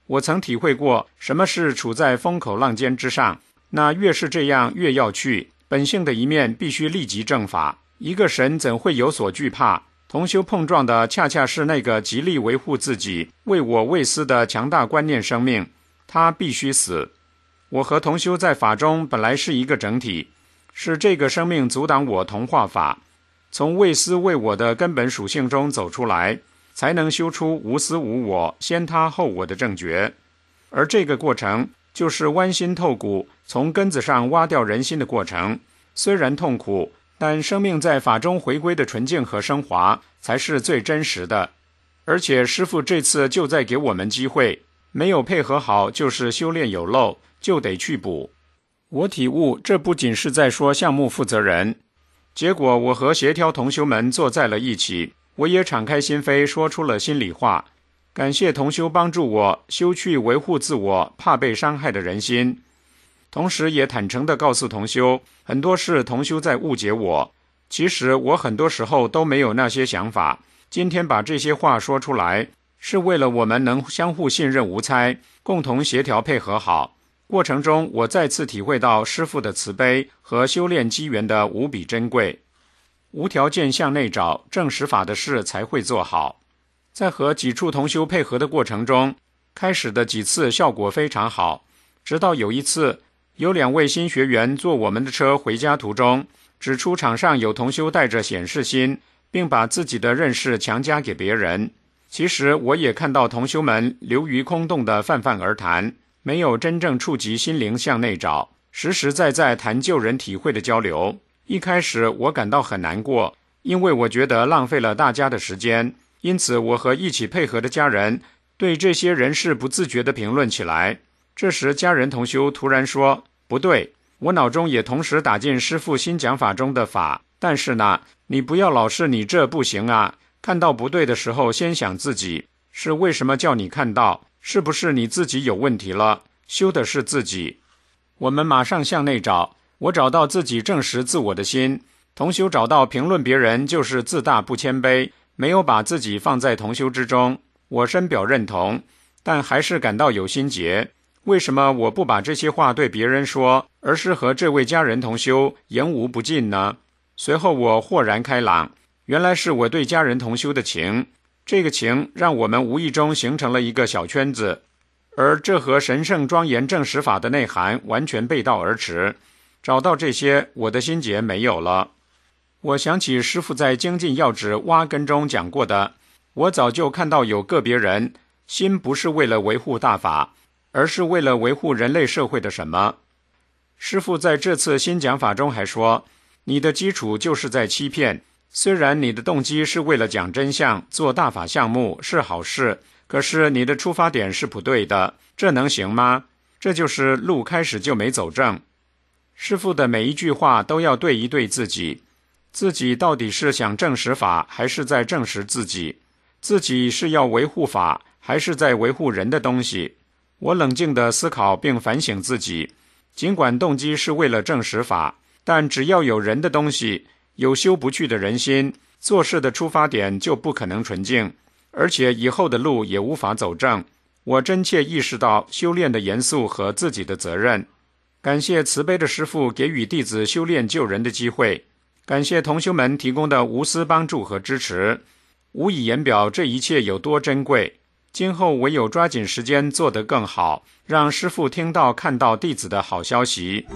我曾体会过什么是处在风口浪尖之上，那越是这样越要去，本性的一面必须立即正法。一个神怎会有所惧怕？同修碰撞的恰恰是那个极力维护自己为我为私的强大观念生命，他必须死。我和同修在法中本来是一个整体，是这个生命阻挡我同化法，从为私为我的根本属性中走出来，才能修出无私无我先他后我的正觉。而这个过程就是剜心透骨，从根子上挖掉人心的过程。虽然痛苦，但生命在法中回归的纯净和升华才是最真实的。而且师父这次就在给我们机会，没有配合好就是修炼有漏，就得去补。我体悟，这不仅是在说项目负责人。结果我和协调同修们坐在了一起，我也敞开心扉说出了心里话，感谢同修帮助我修去维护自我怕被伤害的人心，同时也坦诚地告诉同修，很多事同修在误解我，其实我很多时候都没有那些想法。今天把这些话说出来，是为了我们能相互信任无猜，共同协调配合好。过程中我再次体会到师父的慈悲和修炼机缘的无比珍贵。无条件向内找，正实法的事才会做好。在和几处同修配合的过程中，开始的几次效果非常好，直到有一次有两位新学员坐我们的车回家途中，指出场上有同修带着显示心，并把自己的认识强加给别人。其实我也看到同修们流于空洞的泛泛而谈，没有真正触及心灵向内找，实实在在谈救人体会的交流。一开始我感到很难过，因为我觉得浪费了大家的时间，因此我和一起配合的家人对这些人士不自觉地评论起来。这时家人同修突然说，不对，我脑中也同时打进师父新讲法中的法，但是呢，你不要老是你这不行啊，看到不对的时候先想自己，是为什么叫你看到，是不是你自己有问题了，修的是自己。我们马上向内找，我找到自己证实自我的心，同修找到评论别人就是自大不谦卑，没有把自己放在同修之中。我深表认同，但还是感到有心结。为什么我不把这些话对别人说，而是和这位家人同修言无不尽呢？随后我豁然开朗，原来是我对家人同修的情，这个情让我们无意中形成了一个小圈子，而这和神圣庄严正实法的内涵完全背道而驰。找到这些，我的心结没有了。我想起师父在精进要旨挖根中讲过的，我早就看到有个别人心不是为了维护大法，而是为了维护人类社会的什么。师父在这次新讲法中还说，你的基础就是在欺骗，虽然你的动机是为了讲真相做大法项目是好事，可是你的出发点是不对的，这能行吗？这就是路开始就没走正。师父的每一句话都要对一对自己，自己到底是想证实法还是在证实自己，自己是要维护法还是在维护人的东西。我冷静地思考并反省自己，尽管动机是为了证实法，但只要有人的东西，有修不去的人心，做事的出发点就不可能纯净，而且以后的路也无法走正。我真切意识到修炼的严肃和自己的责任。感谢慈悲的师父给予弟子修炼救人的机会，感谢同修们提供的无私帮助和支持，无以言表这一切有多珍贵。今后唯有抓紧时间做得更好，让师父听到看到弟子的好消息。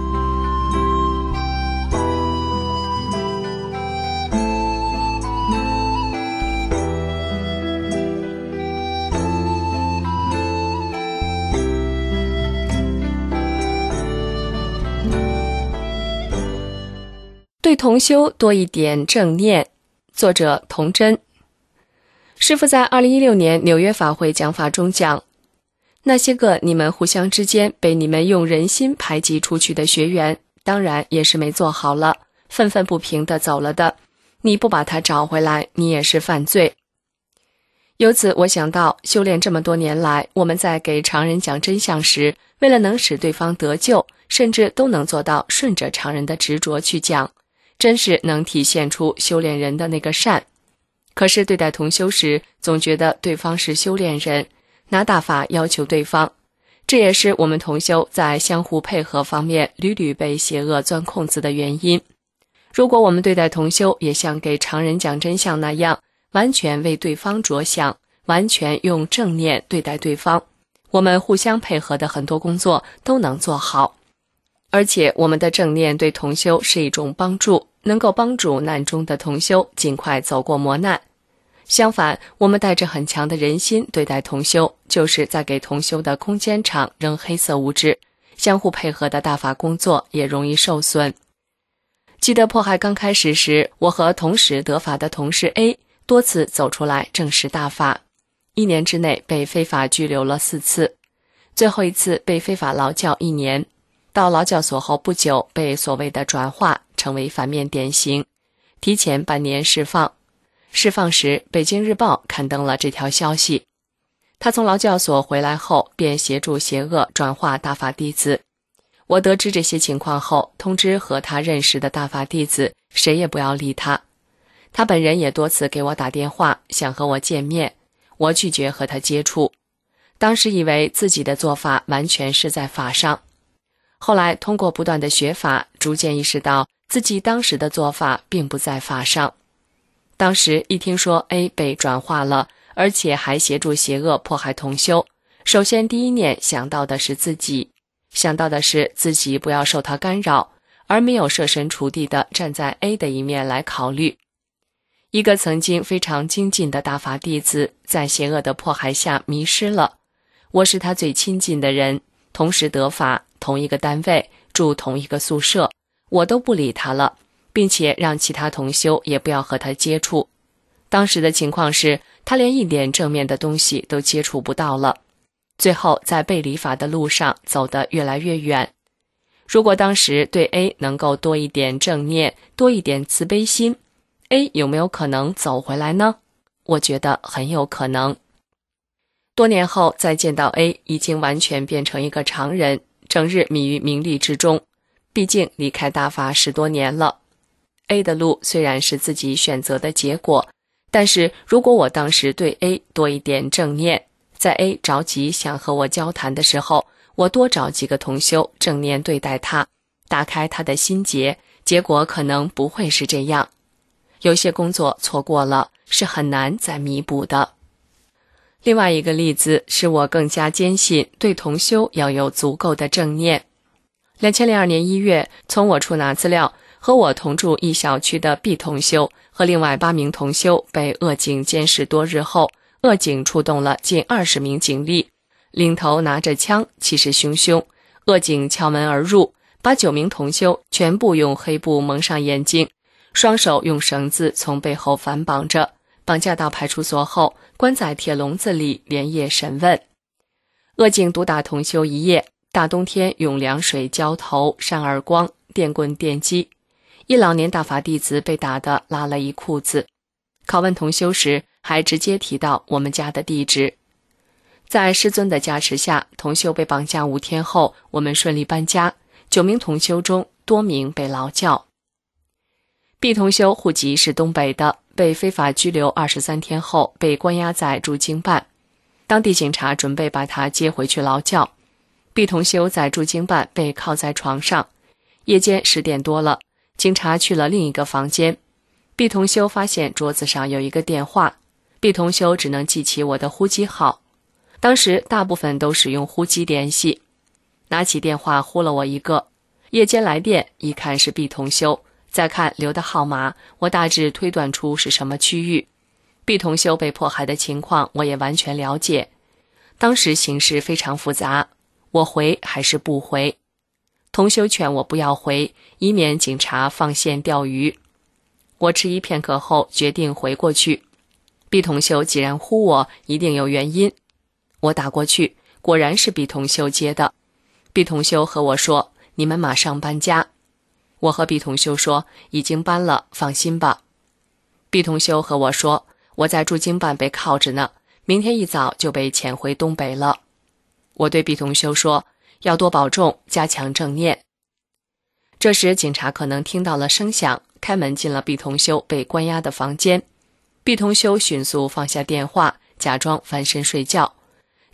对同修多一点正念。作者童真。师父在二零一六年纽约法会讲法中讲，那些个你们互相之间被你们用人心排挤出去的学员，当然也是没做好了，愤愤不平地走了的，你不把他找回来，你也是犯罪。由此我想到，修炼这么多年来，我们在给常人讲真相时，为了能使对方得救，甚至都能做到顺着常人的执着去讲，真是能体现出修炼人的那个善。可是对待同修时，总觉得对方是修炼人， 拿大法要求对方，这也是我们同修在相互配合方面屡屡被邪恶钻空子的原因。如果我们对待同修也像给常人讲真相那样，完全为对方着想，完全用正念对待对方，我们互相配合的很多工作都能做好。而且我们的正念对同修是一种帮助，能够帮助难中的同修尽快走过磨难。相反，我们带着很强的人心对待同修，就是在给同修的空间场扔黑色物质，相互配合的大法工作也容易受损。记得迫害刚开始时，我和同时得法的同事 A 多次走出来证实大法，一年之内被非法拘留了四次，最后一次被非法劳教一年，到劳教所后不久被所谓的转化成为反面典型，提前半年释放。释放时，北京日报刊登了这条消息。他从劳教所回来后便协助邪恶转化大法弟子。我得知这些情况后，通知和他认识的大法弟子谁也不要理他。他本人也多次给我打电话想和我见面，我拒绝和他接触。当时以为自己的做法完全是在法上，后来通过不断的学法，逐渐意识到自己当时的做法并不在法上。当时一听说 A 被转化了，而且还协助邪恶迫害同修，首先第一念想到的是自己，想到的是自己不要受他干扰，而没有设身处地地站在 A 的一面来考虑。一个曾经非常精进的大法弟子，在邪恶的迫害下迷失了。我是他最亲近的人，同时得法，同一个单位，住同一个宿舍，我都不理他了，并且让其他同修也不要和他接触。当时的情况是，他连一点正面的东西都接触不到了，最后在背离法的路上走得越来越远。如果当时对 A 能够多一点正念，多一点慈悲心， A 有没有可能走回来呢？我觉得很有可能。多年后再见到 A， 已经完全变成一个常人，整日迷于名利之中，毕竟离开大法十多年了。A 的路虽然是自己选择的结果，但是如果我当时对 A 多一点正念，在 A 着急想和我交谈的时候，我多找几个同修正念对待他，打开他的心结，结果可能不会是这样。有些工作错过了，是很难再弥补的。另外一个例子是我更加坚信对同修要有足够的正念。二零零二年一月，从我处拿资料，和我同住一小区的 B 同修和另外八名同修被恶警监视多日后，恶警出动了近二十名警力，领头拿着枪，气势汹汹。恶警敲门而入，把九名同修全部用黑布蒙上眼睛，双手用绳子从背后反绑着，绑架到派出所后，关在铁笼子里连夜审问。恶警毒打同修一夜，大冬天用凉水浇头、扇耳光、电棍电击，一老年大法弟子被打得拉了一裤子。拷问同修时，还直接提到我们家的地址。在师尊的加持下，同修被绑架五天后，我们顺利搬家，九名同修中多名被劳教。B 同修户籍是东北的，被非法拘留二十三天后被关押在驻京办，当地警察准备把他接回去劳教。B 同修在驻京办被铐在床上，夜间十点多了，警察去了另一个房间。B 同修发现桌子上有一个电话， B 同修只能记起我的呼机号，当时大部分都使用呼机联系，拿起电话呼了我一个，夜间来电，一看是 B 同修，再看留的号码，我大致推断出是什么区域。 B 同修被迫害的情况我也完全了解，当时形势非常复杂，我回还是不回？同修劝我不要回，以免警察放线钓鱼。我迟疑片刻后决定回过去。 B 同修既然呼我，一定有原因。我打过去，果然是 B 同修接的。 B 同修和我说，你们马上搬家。我和 B 同修说，已经搬了，放心吧。 B 同修和我说，我在驻京办被铐着呢，明天一早就被遣回东北了。我对 B 同修说，要多保重，加强正念。这时警察可能听到了声响，开门进了 B 同修被关押的房间。 B 同修迅速放下电话，假装翻身睡觉。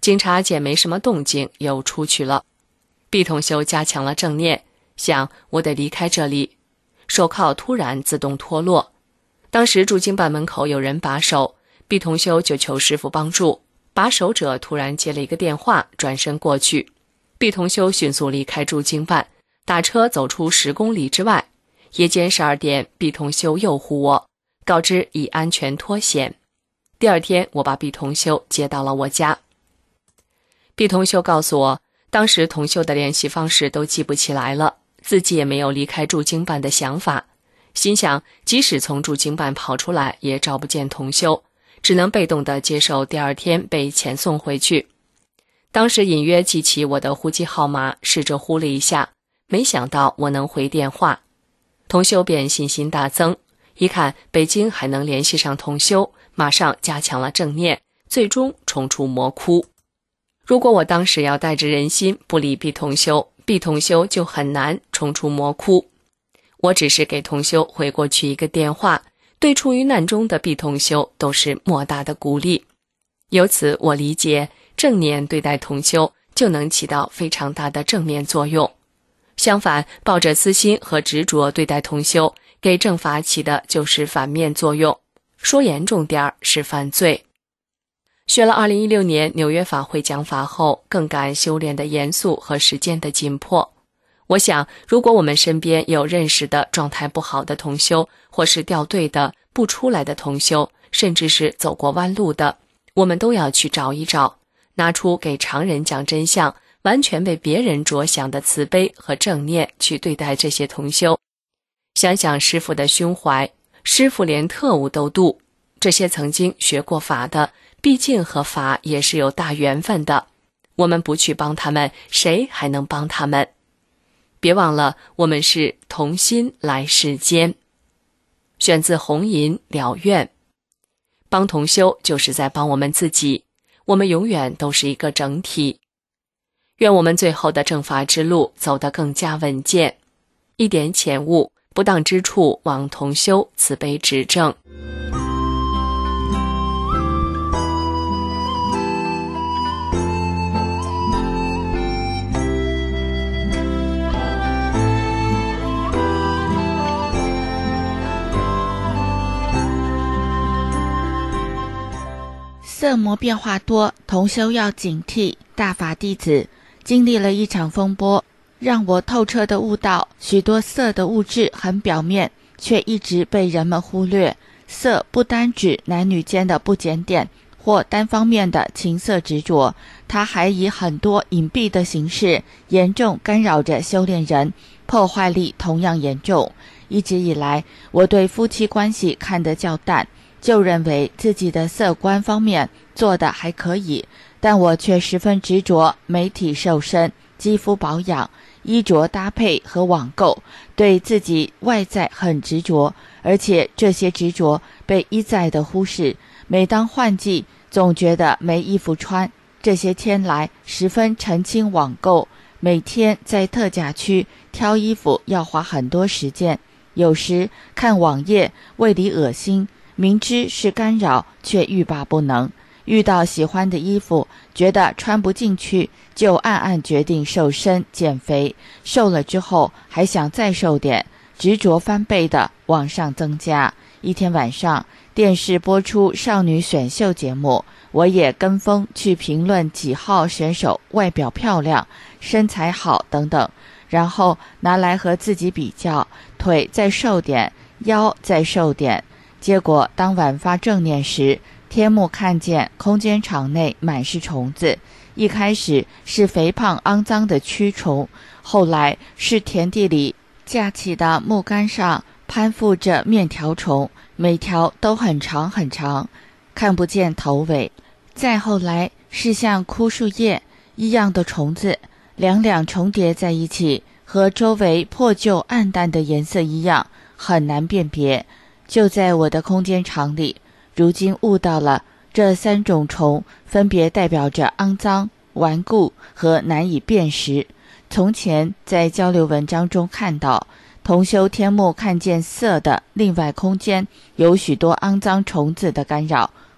警察见没什么动静，又出去了。毕同修加强了正念，想我得离开这里。手铐突然自动脱落，当时驻京办门口有人把守，毕同修就求师傅帮助。把守者突然接了一个电话，转身过去。毕同修迅速离开驻京办，打车走出十公里之外。夜间十二点，毕同修诱唬我，告知已安全脱险。第二天，我把毕同修接到了我家。毕同修告诉我，当时同修的联系方式都记不起来了，自己也没有离开驻京办的想法，心想即使从驻京办跑出来也找不见同修，只能被动地接受第二天被遣送回去。当时隐约记起我的户籍号码，试着呼了一下，没想到我能回电话。同修便信心大增，一看北京还能联系上同修，马上加强了正念，最终冲出魔窟。如果我当时要带着人心不理毕同修，毕同修就很难冲出魔窟。我只是给同修回过去一个电话，对处于难中的毕同修都是莫大的鼓励。由此我理解，正念对待同修就能起到非常大的正面作用。相反，抱着私心和执着对待同修，给正法起的就是反面作用，说严重点儿是犯罪。学了二零一六年纽约法会讲法后，更感修炼的严肃和时间的紧迫。我想，如果我们身边有认识的状态不好的同修，或是掉队的不出来的同修，甚至是走过弯路的，我们都要去找一找，拿出给常人讲真相，完全为别人着想的慈悲和正念去对待这些同修。想想师父的胸怀，师父连特务都渡，这些曾经学过法的，毕竟和法也是有大缘分的，我们不去帮他们，谁还能帮他们？别忘了，我们是同心来世间。选自红银了愿。帮同修就是在帮我们自己，我们永远都是一个整体。愿我们最后的正法之路走得更加稳健，一点浅悟，不当之处望同修慈悲指正。 色魔变化多，同修要警惕。大法弟子经历了一场风波，让我透彻地悟到，许多色的物质很表面，却一直被人们忽略。色不单指男女间的不检点或单方面的情色执着，它还以很多隐蔽的形式严重干扰着修炼人，破坏力同样严重。一直以来，我对夫妻关系看得较淡，就认为自己的色观方面做得还可以，但我却十分执着美体瘦身、肌肤保养、衣着搭配和网购，对自己外在很执着，而且这些执着被一再的忽视。每当换季，总觉得没衣服穿。这些天来，十分澄清网购，每天在特价区挑衣服要花很多时间，有时看网页胃里恶心，明知是干扰，却欲罢不能。遇到喜欢的衣服，觉得穿不进去，就暗暗决定瘦身减肥，瘦了之后还想再瘦点，执着翻倍的往上增加。一天晚上，电视播出少女选秀节目，我也跟风去评论几号选手外表漂亮、身材好等等，然后拿来和自己比较，腿再瘦点，腰再瘦点。结果当晚发正念时，天幕看见空间场内满是虫子，一开始是肥胖肮脏的蛆虫，后来是田地里架起的木杆上攀附着面条虫，每条都很长很长，看不见头尾。再后来是像枯树叶一样的虫子，两两重叠在一起，和周围破旧暗淡的颜色一样，很难辨别。就在我的空间场里，如今悟到了这三种虫分别代表着肮脏、顽固和难以辨识。从前在交流文章中看到，同修天目看见色的另外空间有许多肮脏虫子的干扰，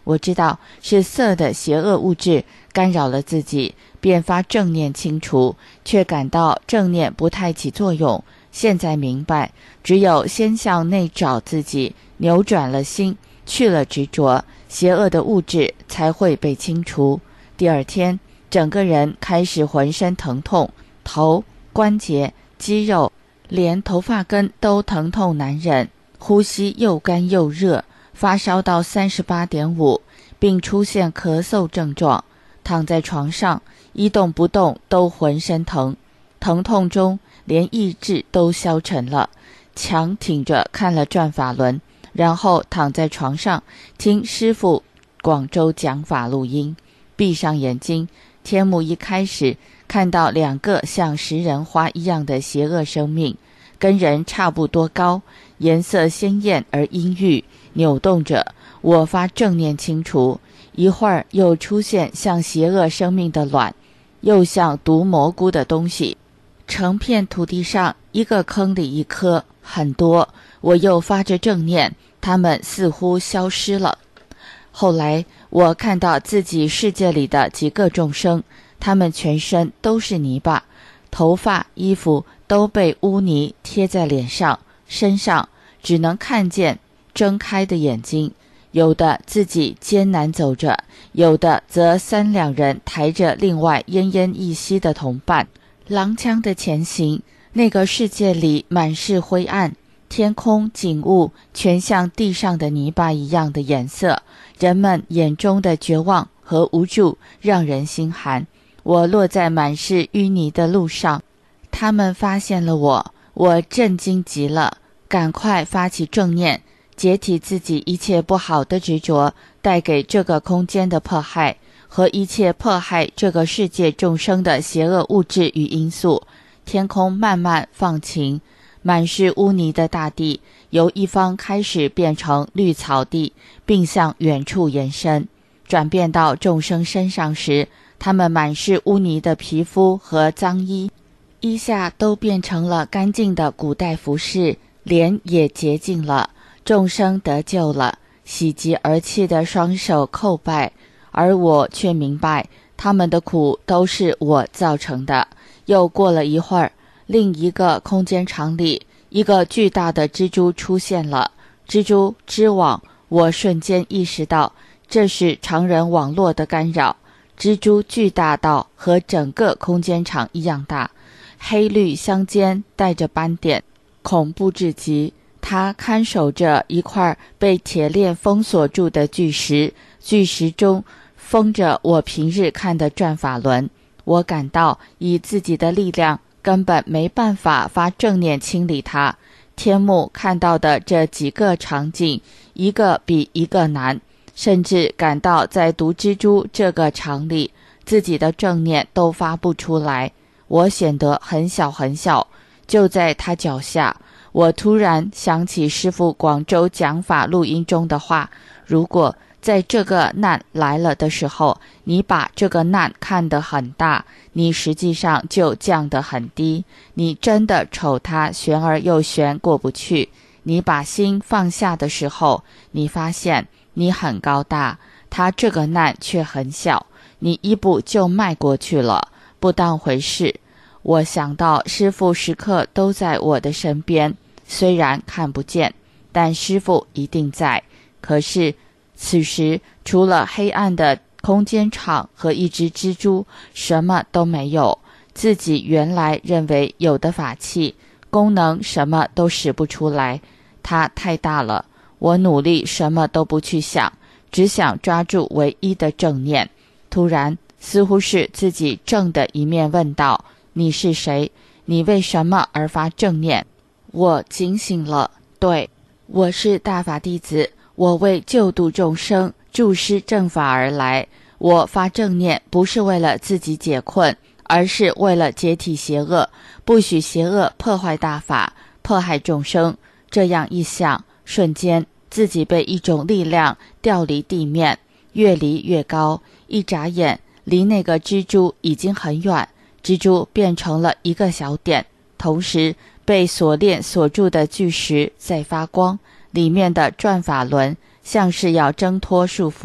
我知道是色的邪恶物质干扰了自己，便发正念清除，却感到正念不太起作用。现在明白，只有先向内找自己，扭转了心，去了执着，邪恶的物质才会被清除。第二天，整个人开始浑身疼痛，头、关节、肌肉，连头发根都疼痛难忍，呼吸又干又热，发烧到 三十八点五， 并出现咳嗽症状。躺在床上一动不动都浑身疼，疼痛中连意志都消沉了，强挺着看了转法轮，然后躺在床上听师父广州讲法录音，闭上眼睛，天幕一开始，看到两个像食人花一样的邪恶生命，跟人差不多高，颜色鲜艳而阴郁，扭动着。我发正念清除，一会儿又出现像邪恶生命的卵，又像毒蘑菇的东西，成片土地上一个坑里一颗，很多。我又发着正念，它们似乎消失了。后来我看到自己世界里的几个众生，他们全身都是泥巴，头发、衣服都被污泥贴在脸上、身上，只能看见睁开的眼睛。有的自己艰难走着，有的则三两人抬着另外奄奄一息的同伴，踉跄的前行。那个世界里满是灰暗，天空景物全像地上的泥巴一样的颜色，人们眼中的绝望和无助让人心寒。我落在满是淤泥的路上，他们发现了我，我震惊极了，赶快发起正念，解体自己一切不好的执着带给这个空间的迫害，和一切迫害这个世界众生的邪恶物质与因素。天空慢慢放晴，满是污泥的大地由一方开始变成绿草地，并向远处延伸。转变到众生身上时，他们满是污泥的皮肤和脏衣，衣下都变成了干净的古代服饰，脸也洁净了。众生得救了，喜极而泣的双手叩拜，而我却明白，他们的苦都是我造成的。又过了一会儿，另一个空间场里，一个巨大的蜘蛛出现了。蜘蛛织网，我瞬间意识到，这是常人网络的干扰。蜘蛛巨大到和整个空间场一样大，黑绿相间，带着斑点，恐怖至极。他看守着一块被铁链封锁住的巨石，巨石中封着我平日看的转法轮。我感到以自己的力量根本没办法发正念清理它。天幕看到的这几个场景，一个比一个难，甚至感到在毒蜘蛛这个场里，自己的正念都发不出来。我显得很小很小，就在他脚下。我突然想起师父广州讲法录音中的话，如果在这个难来了的时候，你把这个难看得很大，你实际上就降得很低。你真的瞅它悬而又悬过不去，你把心放下的时候，你发现你很高大，它这个难却很小，你一步就迈过去了，不当回事。我想到师父时刻都在我的身边，虽然看不见，但师父一定在。可是此时除了黑暗的空间场和一只蜘蛛，什么都没有。自己原来认为有的法器功能什么都使不出来，它太大了。我努力什么都不去想，只想抓住唯一的正念。突然似乎是自己正的一面问道，你是谁？你为什么而发正念？我警醒了，对，我是大法弟子，我为救度众生助施正法而来。我发正念不是为了自己解困，而是为了解体邪恶，不许邪恶破坏大法，迫害众生。这样一想，瞬间自己被一种力量调离地面，越离越高，一眨眼离那个蜘蛛已经很远，蜘蛛变成了一个小点，同时被锁链锁住的巨石在发光，里面的转法轮像是要挣脱束缚。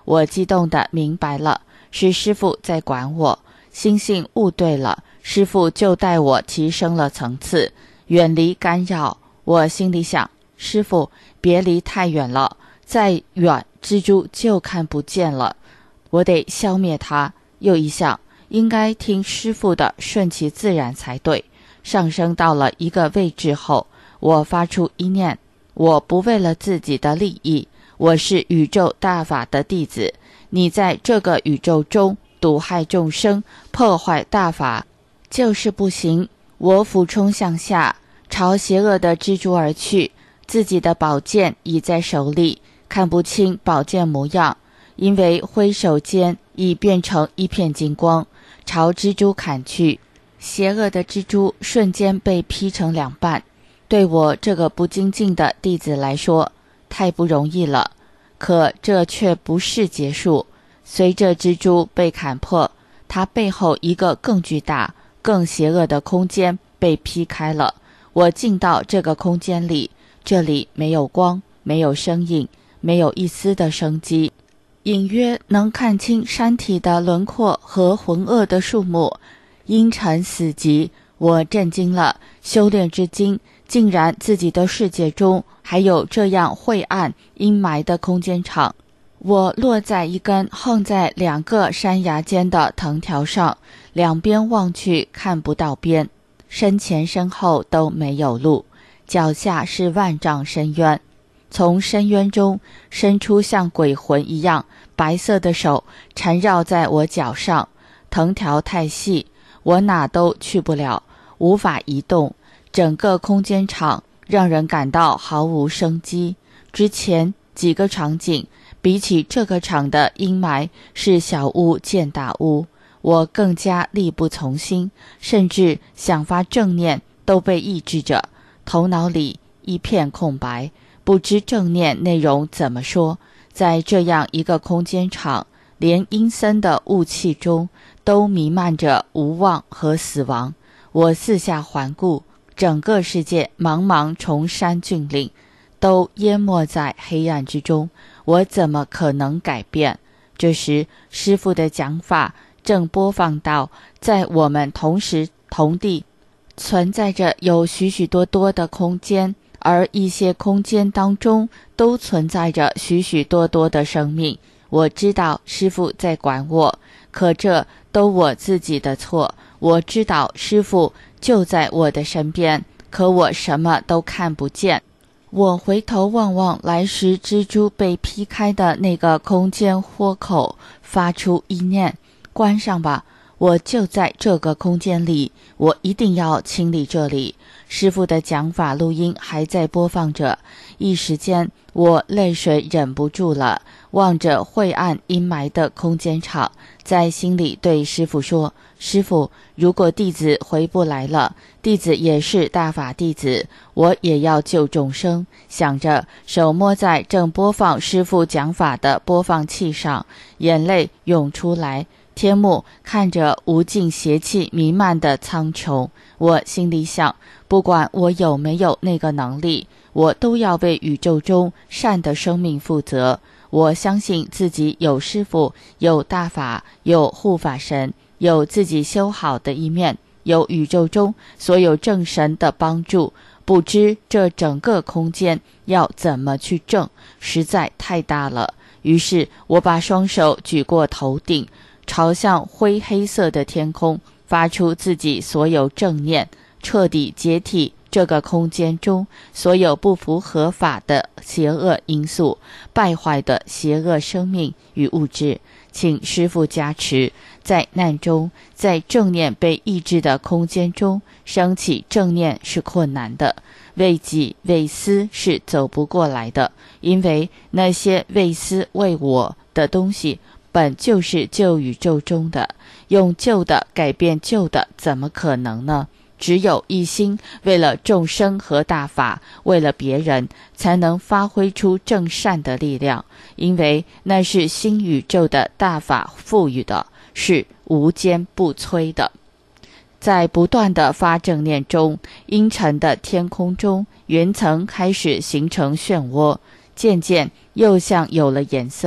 我激动地明白了，是师父在管我，心性悟对了，师父就带我提升了层次，远离干扰。我心里想，师父别离太远了，再远蜘蛛就看不见了，我得消灭它。又一想，应该听师父的，顺其自然才对。上升到了一个位置后，我发出一念，我不为了自己的利益，我是宇宙大法的弟子，你在这个宇宙中毒害众生，破坏大法，就是不行。我俯冲向下，朝邪恶的蜘蛛而去，自己的宝剑已在手里，看不清宝剑模样，因为挥手间已变成一片金光，朝蜘蛛砍去。邪恶的蜘蛛瞬间被劈成两半，对我这个不精进的弟子来说，太不容易了。可这却不是结束，随着蜘蛛被砍破，它背后一个更巨大、更邪恶的空间被劈开了。我进到这个空间里，这里没有光，没有声音，没有一丝的生机，隐约能看清山体的轮廓和浑噩的树木，阴沉死寂。我震惊了，修炼至今，竟然自己的世界中还有这样晦暗阴霾的空间场。我落在一根横在两个山崖间的藤条上，两边望去看不到边，身前身后都没有路，脚下是万丈深渊。从深渊中伸出像鬼魂一样白色的手缠绕在我脚上，藤条太细，我哪都去不了，无法移动。整个空间场让人感到毫无生机。之前几个场景比起这个场的阴霾，是小巫见大巫，我更加力不从心，甚至想发正念都被抑制着，头脑里一片空白，不知正念内容怎么说。在这样一个空间场，连阴森的雾气中都弥漫着无望和死亡。我四下环顾，整个世界茫茫崇山峻岭都淹没在黑暗之中，我怎么可能改变？这时师父的讲法正播放到，在我们同时同地存在着有许许多多的空间，而一些空间当中都存在着许许多多的生命。我知道师父在管我，可这都我自己的错。我知道师父就在我的身边，可我什么都看不见。我回头望望来时蜘蛛被劈开的那个空间豁口，发出一念，关上吧，我就在这个空间里，我一定要清理这里。师父的讲法录音还在播放着，一时间我泪水忍不住了，望着晦暗阴霾的空间场，在心里对师父说，师父，如果弟子回不来了，弟子也是大法弟子，我也要救众生。想着，手摸在正播放师父讲法的播放器上，眼泪涌出来。天幕看着无尽邪气弥漫的苍穹，我心里想，不管我有没有那个能力，我都要为宇宙中善的生命负责。我相信自己有师父，有大法，有护法神，有自己修好的一面，有宇宙中所有正神的帮助。不知这整个空间要怎么去正，实在太大了。于是我把双手举过头顶，朝向灰黑色的天空，发出自己所有正念，彻底解体这个空间中所有不符合法的邪恶因素，败坏的邪恶生命与物质。请师父加持，在难中，在正念被抑制的空间中升起正念是困难的，为己为私是走不过来的，因为那些为私为我的东西本就是旧宇宙中的，用旧的改变旧的，怎么可能呢？只有一心为了众生和大法，为了别人，才能发挥出正善的力量，因为那是新宇宙的大法赋予的，是无坚不摧的。在不断的发正念中，阴沉的天空中，云层开始形成漩涡，渐渐又像有了颜色。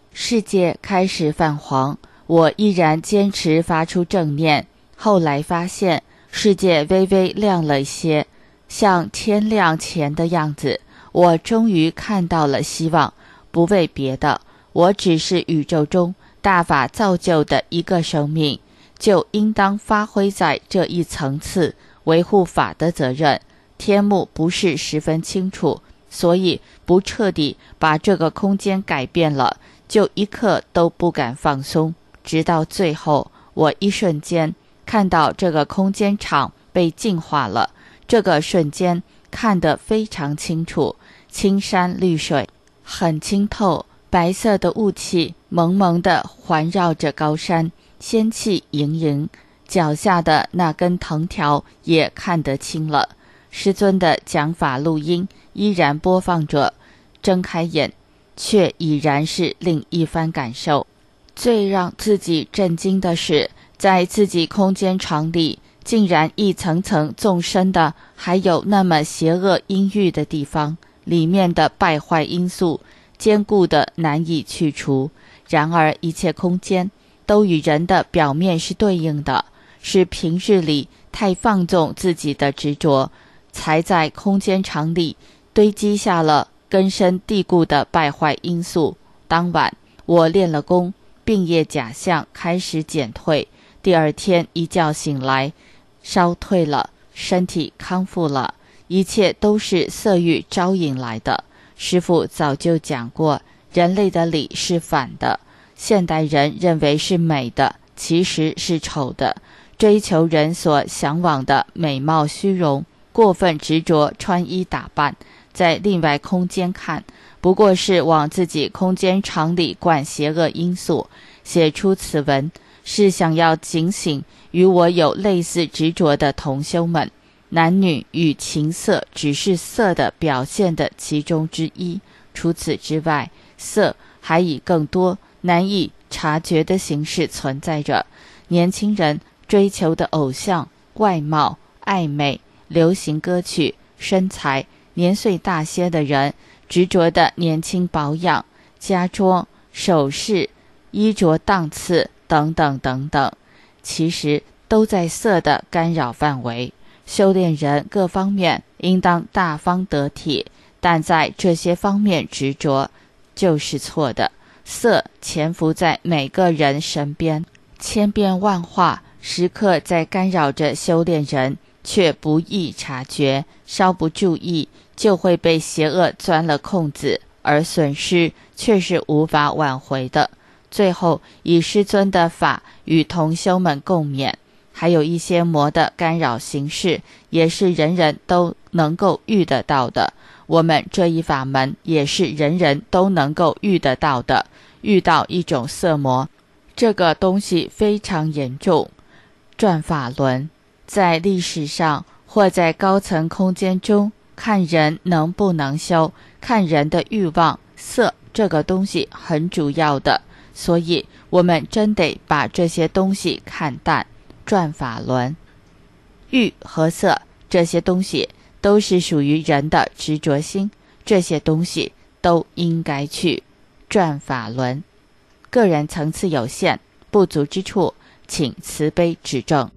世界开始泛黄，我依然坚持发出正念。后来发现世界微微亮了一些，像天亮前的样子。我终于看到了希望，不为别的，我只是宇宙中大法造就的一个生命，就应当发挥在这一层次维护法的责任。天幕不是十分清楚，所以不彻底把这个空间改变了，就一刻都不敢放松。直到最后，我一瞬间看到这个空间场被净化了，这个瞬间看得非常清楚，青山绿水很清透，白色的雾气蒙蒙地环绕着高山，仙气盈盈，脚下的那根藤条也看得清了。师尊的讲法录音依然播放着，睁开眼却已然是另一番感受。最让自己震惊的是，在自己空间场里竟然一层层纵深的还有那么邪恶阴郁的地方，里面的败坏因素坚固的难以去除。然而一切空间都与人的表面是对应的，是平日里太放纵自己的执着，才在空间场里堆积下了根深蒂固的败坏因素。当晚我练了功，病业假象开始减退，第二天一觉醒来，烧退了，身体康复了，一切都是色欲招引来的。师父早就讲过，人类的理是反的，现代人认为是美的，其实是丑的，追求人所向往的美貌虚荣，过分执着穿衣打扮，在另外空间看，不过是往自己空间场里灌邪恶因素。写出此文是想要警醒与我有类似执着的同修们，男女与情色只是色的表现的其中之一，除此之外，色还以更多难以察觉的形式存在着。年轻人追求的偶像、外貌、爱美、流行歌曲、身材，年岁大些的人执着的年轻保养、家装、首饰、衣着档次等等等等，其实都在色的干扰范围。修炼人各方面应当大方得体，但在这些方面执着就是错的。色潜伏在每个人身边，千变万化，时刻在干扰着修炼人，却不易察觉，稍不注意就会被邪恶钻了空子，而损失却是无法挽回的。最后以师尊的法与同修们共勉，还有一些魔的干扰形式也是人人都能够遇得到的，我们这一法门也是人人都能够遇得到的。遇到一种色魔，这个东西非常严重。转法轮在历史上或在高层空间中，看人能不能修，看人的欲望，色这个东西很主要的，所以我们真得把这些东西看淡。转法轮，欲和色这些东西都是属于人的执着心，这些东西都应该去转法轮。个人层次有限，不足之处请慈悲指正。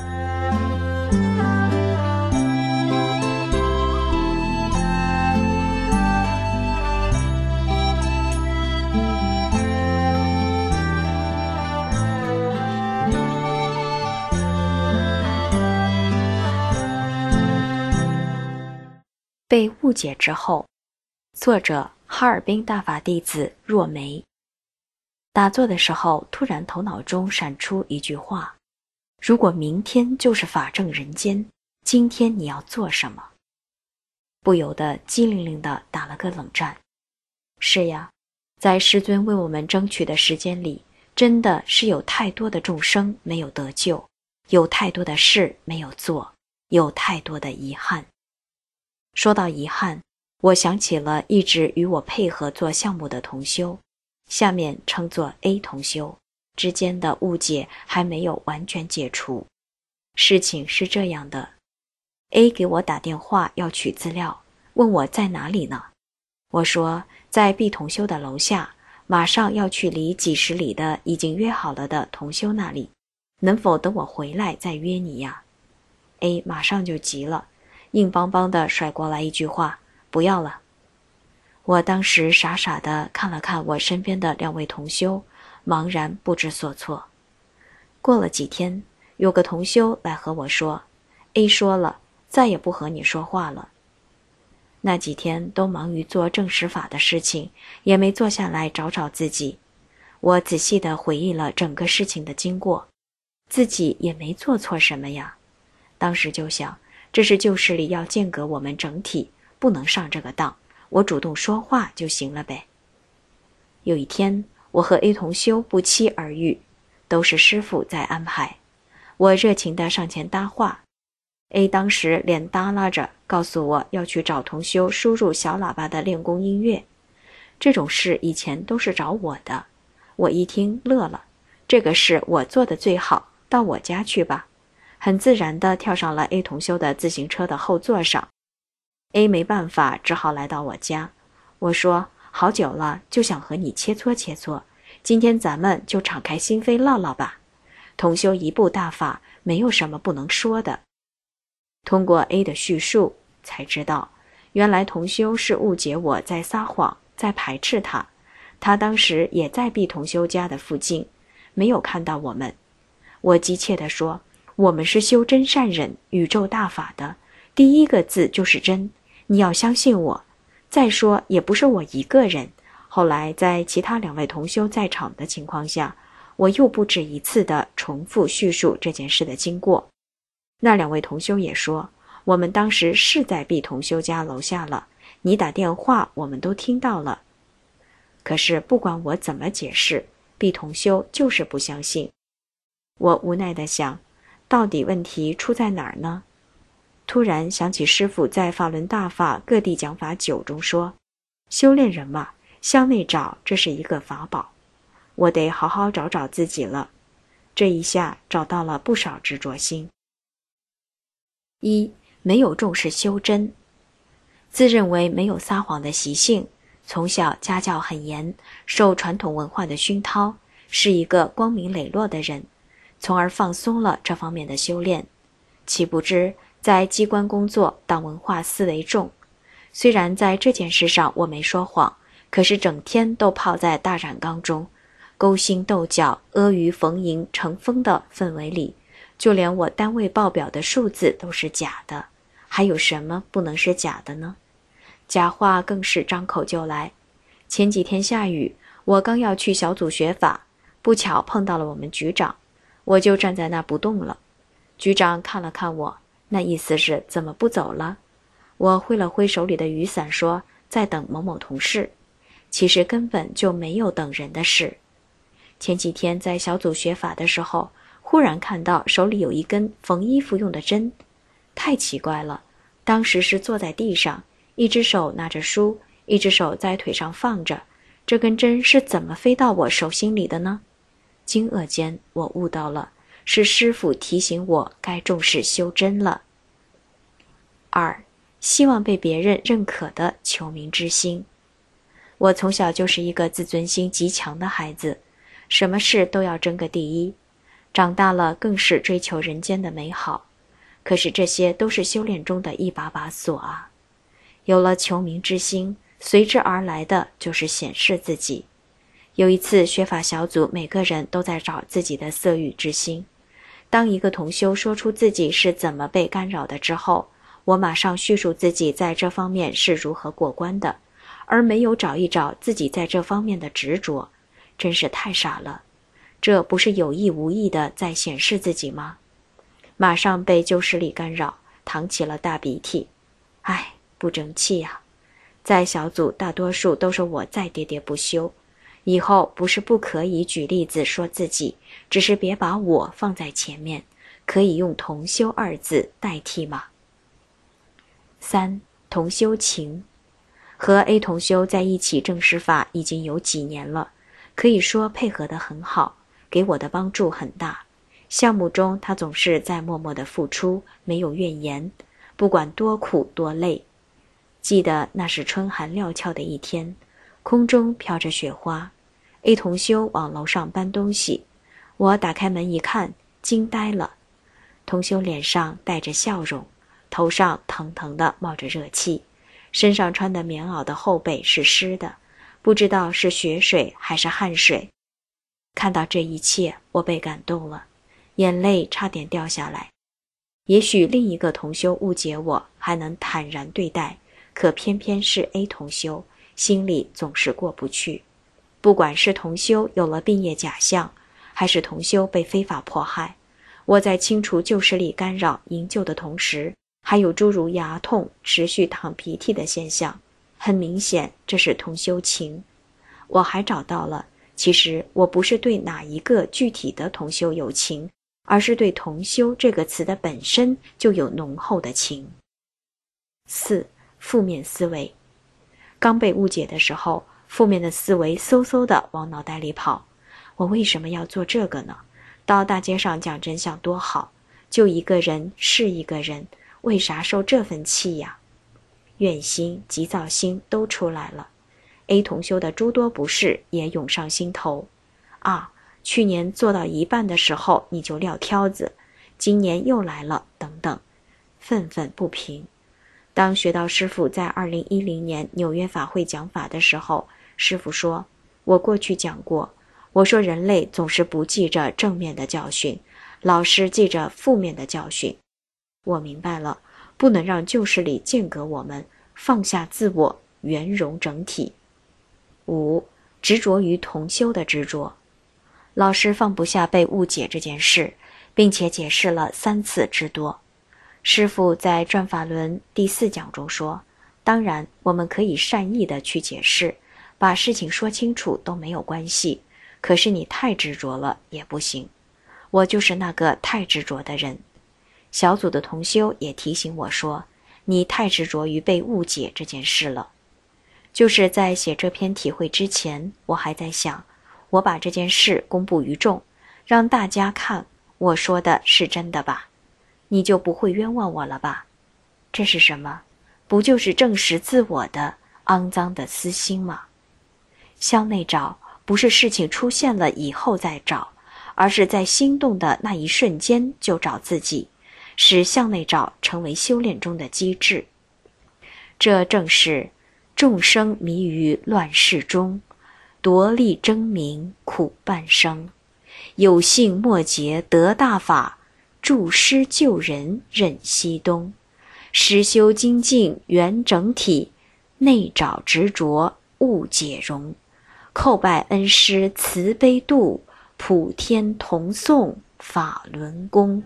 被误解之后，作者哈尔滨大法弟子若梅。打坐的时候，突然头脑中闪出一句话：如果明天就是法证人间，今天你要做什么？不由得机灵灵地打了个冷战。是呀，在师尊为我们争取的时间里，真的是有太多的众生没有得救，有太多的事没有做，有太多的遗憾。说到遗憾，我想起了一直与我配合做项目的同修，下面称作 A 同修，之间的误解还没有完全解除。事情是这样的， A 给我打电话要取资料，问我在哪里呢？我说在 B 同修的楼下， 马上要去离几十里的已经约好了的同修那里，能否等我回来再约你呀？ A 马上就急了，硬邦邦地甩过来一句话，不要了。我当时傻傻地看了看我身边的两位同修，茫然不知所措。过了几天，有个同修来和我说， A 说了，再也不和你说话了。那几天都忙于做正实法的事情，也没坐下来找找自己。我仔细地回忆了整个事情的经过，自己也没做错什么呀。当时就想，这是旧势力要间隔我们整体，不能上这个当，我主动说话就行了呗。有一天，我和 A 同修不期而遇，都是师父在安排。我热情地上前搭话， A 当时脸耷拉着，告诉我要去找同修输入小喇叭的练功音乐。这种事以前都是找我的，我一听乐了，这个事我做的最好，到我家去吧。很自然地跳上了 A 同修的自行车的后座上。 A 没办法，只好来到我家。我说，好久了，就想和你切磋切磋，今天咱们就敞开心扉唠唠吧。同修一部大法，没有什么不能说的。通过 A 的叙述，才知道，原来同修是误解我在撒谎，在排斥他。他当时也在 B 同修家的附近，没有看到我们。我急切地说，我们是修真善忍宇宙大法的，第一个字就是真，你要相信我。再说也不是我一个人，后来在其他两位同修在场的情况下，我又不止一次地重复叙述这件事的经过。那两位同修也说，我们当时是在 B 同修家楼下了，你打电话我们都听到了。可是不管我怎么解释， B 同修就是不相信。我无奈地想，到底问题出在哪儿呢？突然想起师父在法轮大法各地讲法九中说，修炼人嘛，向内找，这是一个法宝。我得好好找找自己了。这一下找到了不少执着心。一，没有重视修真，自认为没有撒谎的习性，从小家教很严，受传统文化的熏陶，是一个光明磊落的人，从而放松了这方面的修炼。岂不知在机关工作，党文化思维重。虽然在这件事上我没说谎，可是整天都泡在大染缸中，勾心斗角、阿谀逢迎、成风的氛围里，就连我单位报表的数字都是假的，还有什么不能是假的呢？假话更是张口就来。前几天下雨，我刚要去小组学法，不巧碰到了我们局长，我就站在那不动了。局长看了看我，那意思是怎么不走了？我挥了挥手里的雨伞说，在等某某同事。其实根本就没有等人的事。前几天在小组学法的时候，忽然看到手里有一根缝衣服用的针，太奇怪了。当时是坐在地上，一只手拿着书，一只手在腿上放着，这根针是怎么飞到我手心里的呢？惊愕间，我悟到了，是师父提醒我该重视修真了。二，希望被别人认可的求名之心。我从小就是一个自尊心极强的孩子，什么事都要争个第一，长大了更是追求人间的美好。可是这些都是修炼中的一把把锁啊。有了求名之心，随之而来的就是显示自己。有一次学法小组，每个人都在找自己的色欲之心。当一个同修说出自己是怎么被干扰的之后，我马上叙述自己在这方面是如何过关的，而没有找一找自己在这方面的执着，真是太傻了。这不是有意无意的在显示自己吗？马上被旧势力干扰，淌起了大鼻涕。唉，不争气呀！在小组大多数都是我在喋喋不休，以后不是不可以举例子说自己，只是别把我放在前面，可以用同修二字代替吗？三，同修情。和 A 同修在一起正式法已经有几年了，可以说配合得很好，给我的帮助很大。项目中他总是在默默的付出，没有怨言，不管多苦多累。记得那是春寒料峭的一天，空中飘着雪花， A 同修往楼上搬东西，我打开门一看，惊呆了。同修脸上带着笑容，头上腾腾地冒着热气，身上穿的棉袄的后背是湿的，不知道是血水还是汗水。看到这一切，我被感动了，眼泪差点掉下来。也许另一个同修误解我，还能坦然对待，可偏偏是 A 同修，心里总是过不去。不管是同修有了病业假象，还是同修被非法迫害，我在清除旧势力干扰营救的同时，还有诸如牙痛、持续淌鼻涕的现象，很明显这是同修情。我还找到了，其实我不是对哪一个具体的同修有情，而是对同修这个词的本身就有浓厚的情。四、负面思维。刚被误解的时候，负面的思维嗖嗖地往脑袋里跑。我为什么要做这个呢？到大街上讲真相多好，就一个人是一个人，为啥受这份气呀？怨心、急躁心都出来了。A 同修的诸多不是也涌上心头。啊，去年做到一半的时候你就撂挑子，今年又来了，等等，愤愤不平。当学道师父在二零一零年纽约法会讲法的时候，师父说，我过去讲过，我说人类总是不记着正面的教训，老是记着负面的教训。我明白了，不能让旧势力间隔我们，放下自我，圆融整体。五、执着于同修的执着。老师放不下被误解这件事，并且解释了三次之多。师父在转法轮第四讲中说，当然我们可以善意的去解释，把事情说清楚都没有关系，可是你太执着了也不行。我就是那个太执着的人。小组的同修也提醒我说，你太执着于被误解这件事了。就是在写这篇体会之前，我还在想，我把这件事公布于众，让大家看我说的是真的吧，你就不会冤枉我了吧？这是什么？不就是证实自我的肮脏的私心吗？向内找，不是事情出现了以后再找，而是在心动的那一瞬间就找自己，使向内找成为修炼中的机制。这正是众生迷于乱世中，夺利争名苦半生，有幸末劫得大法，助师救人任西东，实修精进圆整体，内找执着悟解容，叩拜恩师慈悲度，普天同颂法轮功。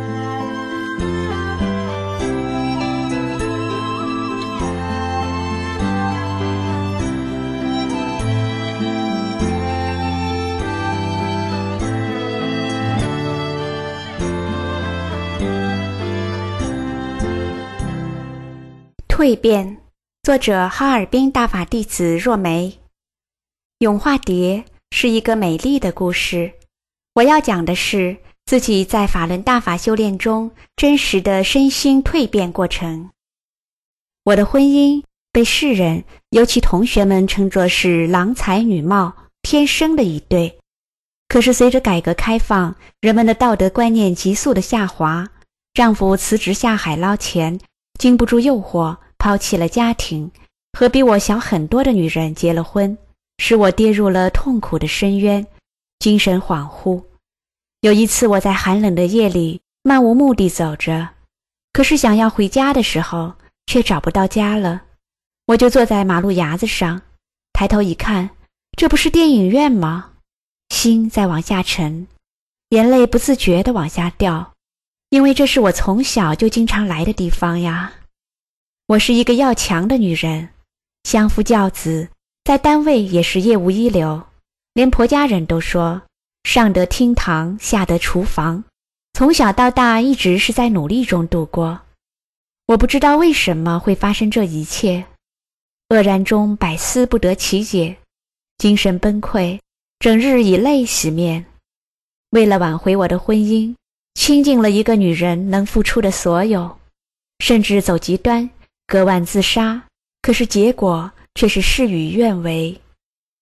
蜕变，作者哈尔滨大法弟子若梅。咏化蝶是一个美丽的故事，我要讲的是自己在法轮大法修炼中真实的身心蜕变过程。我的婚姻被世人，尤其同学们称作是郎才女貌，天生的一对。可是随着改革开放，人们的道德观念急速的下滑，丈夫辞职下海捞钱，经不住诱惑，抛弃了家庭，和比我小很多的女人结了婚，使我跌入了痛苦的深渊，精神恍惚。有一次我在寒冷的夜里漫无目的走着，可是想要回家的时候却找不到家了。我就坐在马路牙子上，抬头一看，这不是电影院吗？心在往下沉，眼泪不自觉地往下掉，因为这是我从小就经常来的地方呀。我是一个要强的女人，相夫教子，在单位也是业务一流，连婆家人都说上得厅堂，下得厨房，从小到大一直是在努力中度过。我不知道为什么会发生这一切，愕然中百思不得其解，精神崩溃，整日以泪洗面。为了挽回我的婚姻，倾尽了一个女人能付出的所有，甚至走极端，割腕自杀，可是结果却是事与愿违。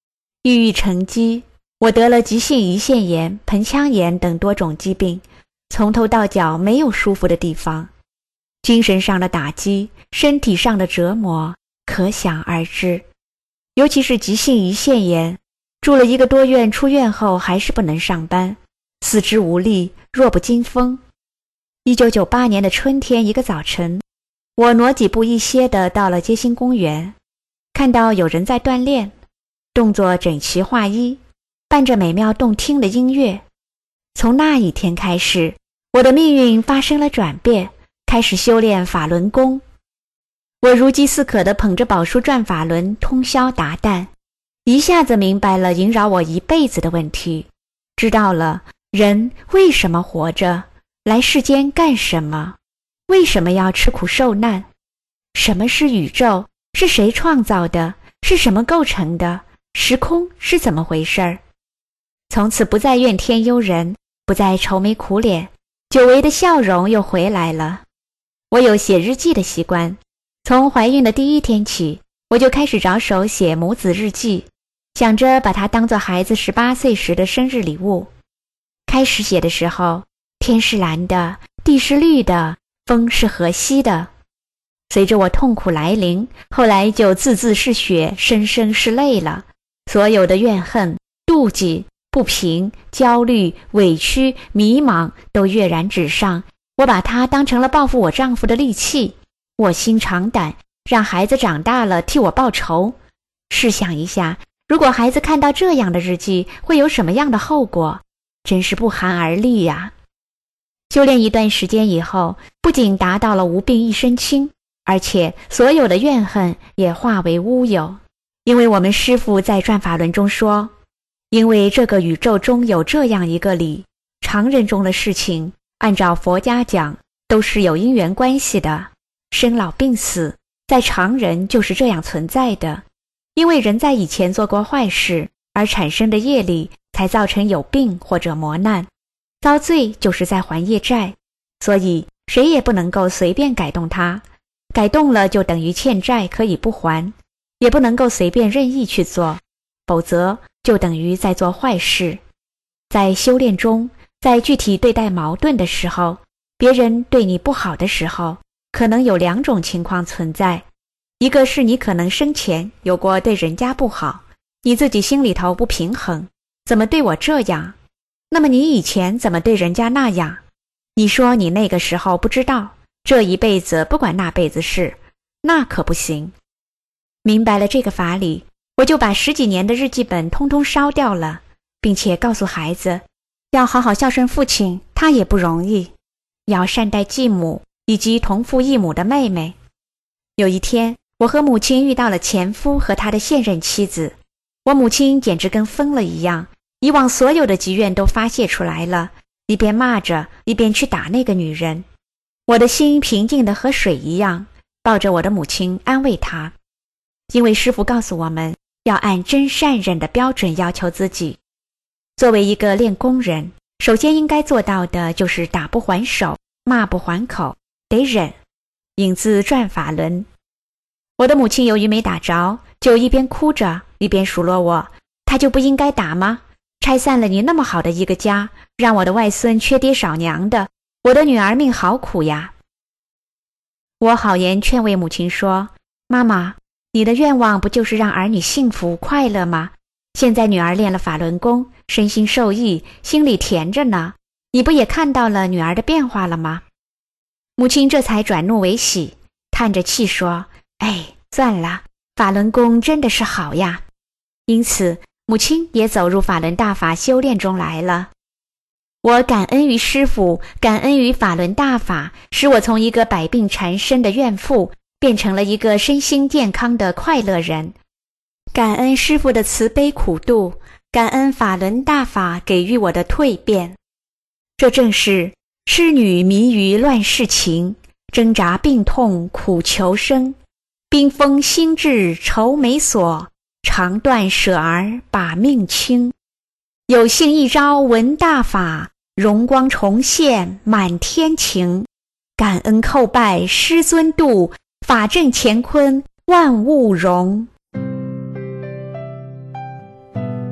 郁郁成疾，我得了急性胰腺炎、盆腔炎等多种疾病，从头到脚没有舒服的地方。精神上的打击，身体上的折磨，可想而知。尤其是急性胰腺炎，住了一个多月，出院后还是不能上班，四肢无力，弱不禁风。一九九八年的春天一个早晨，我挪几步一歇地到了街心公园，看到有人在锻炼，动作整齐划一，伴着美妙动听的音乐。从那一天开始，我的命运发生了转变，开始修炼法轮功。我如饥似渴地捧着宝书转法轮，通宵达旦，一下子明白了萦扰我一辈子的问题，知道了人为什么活着，来世间干什么，为什么要吃苦受难，什么是宇宙，是谁创造的，是什么构成的，时空是怎么回事儿。从此不再怨天尤人，不再愁眉苦脸，久违的笑容又回来了。我有写日记的习惯，从怀孕的第一天起，我就开始着手写母子日记，想着把它当作孩子十八岁时的生日礼物。开始写的时候，天是蓝的，地是绿的，风是和煦的。随着我痛苦来临，后来就字字是血，声声是泪了。所有的怨恨、妒忌、不平、焦虑、委屈、迷茫都跃然纸上，我把它当成了报复我丈夫的利器，卧薪尝胆，让孩子长大了替我报仇。试想一下，如果孩子看到这样的日记，会有什么样的后果？真是不寒而栗呀！修炼一段时间以后，不仅达到了无病一身轻，而且所有的怨恨也化为乌有。因为我们师父在转法轮中说，因为这个宇宙中有这样一个理，常人中的事情按照佛家讲都是有因缘关系的，生老病死在常人就是这样存在的。因为人在以前做过坏事而产生的业力，才造成有病或者磨难，遭罪就是在还业债，所以谁也不能够随便改动它，改动了就等于欠债可以不还，也不能够随便任意去做，否则就等于在做坏事。在修炼中，在具体对待矛盾的时候，别人对你不好的时候，可能有两种情况存在。一个是你可能生前有过对人家不好，你自己心里头不平衡，怎么对我这样？那么你以前怎么对人家那样？你说你那个时候不知道，这一辈子不管那辈子事，那可不行。明白了这个法理，我就把十几年的日记本通通烧掉了，并且告诉孩子，要好好孝顺父亲，他也不容易，要善待继母以及同父异母的妹妹。有一天，我和母亲遇到了前夫和他的现任妻子，我母亲简直跟疯了一样，以往所有的积怨都发泄出来了，一边骂着，一边去打那个女人。我的心平静的和水一样，抱着我的母亲安慰她。因为师父告诉我们，要按真善忍的标准要求自己。作为一个练功人，首先应该做到的就是打不还手，骂不还口，得忍。引自转法轮。我的母亲由于没打着，就一边哭着一边数落我，她就不应该打吗？拆散了你那么好的一个家，让我的外孙缺爹少娘的，我的女儿命好苦呀。我好言劝慰母亲说，妈妈，你的愿望不就是让儿女幸福快乐吗？现在女儿练了法轮功，身心受益，心里甜着呢，你不也看到了女儿的变化了吗？母亲这才转怒为喜，叹着气说，哎，算了，法轮功真的是好呀。因此母亲也走入法轮大法修炼中来了。我感恩于师父，感恩于法轮大法，使我从一个百病缠身的怨妇变成了一个身心健康的快乐人。感恩师父的慈悲苦度，感恩法轮大法给予我的蜕变。这正是痴女迷于乱世情，挣扎病痛苦求生，冰封心志愁眉锁，长断舍儿把命轻。有幸一朝闻大法，荣光重现满天晴。感恩叩拜师尊度，法正乾坤万物荣。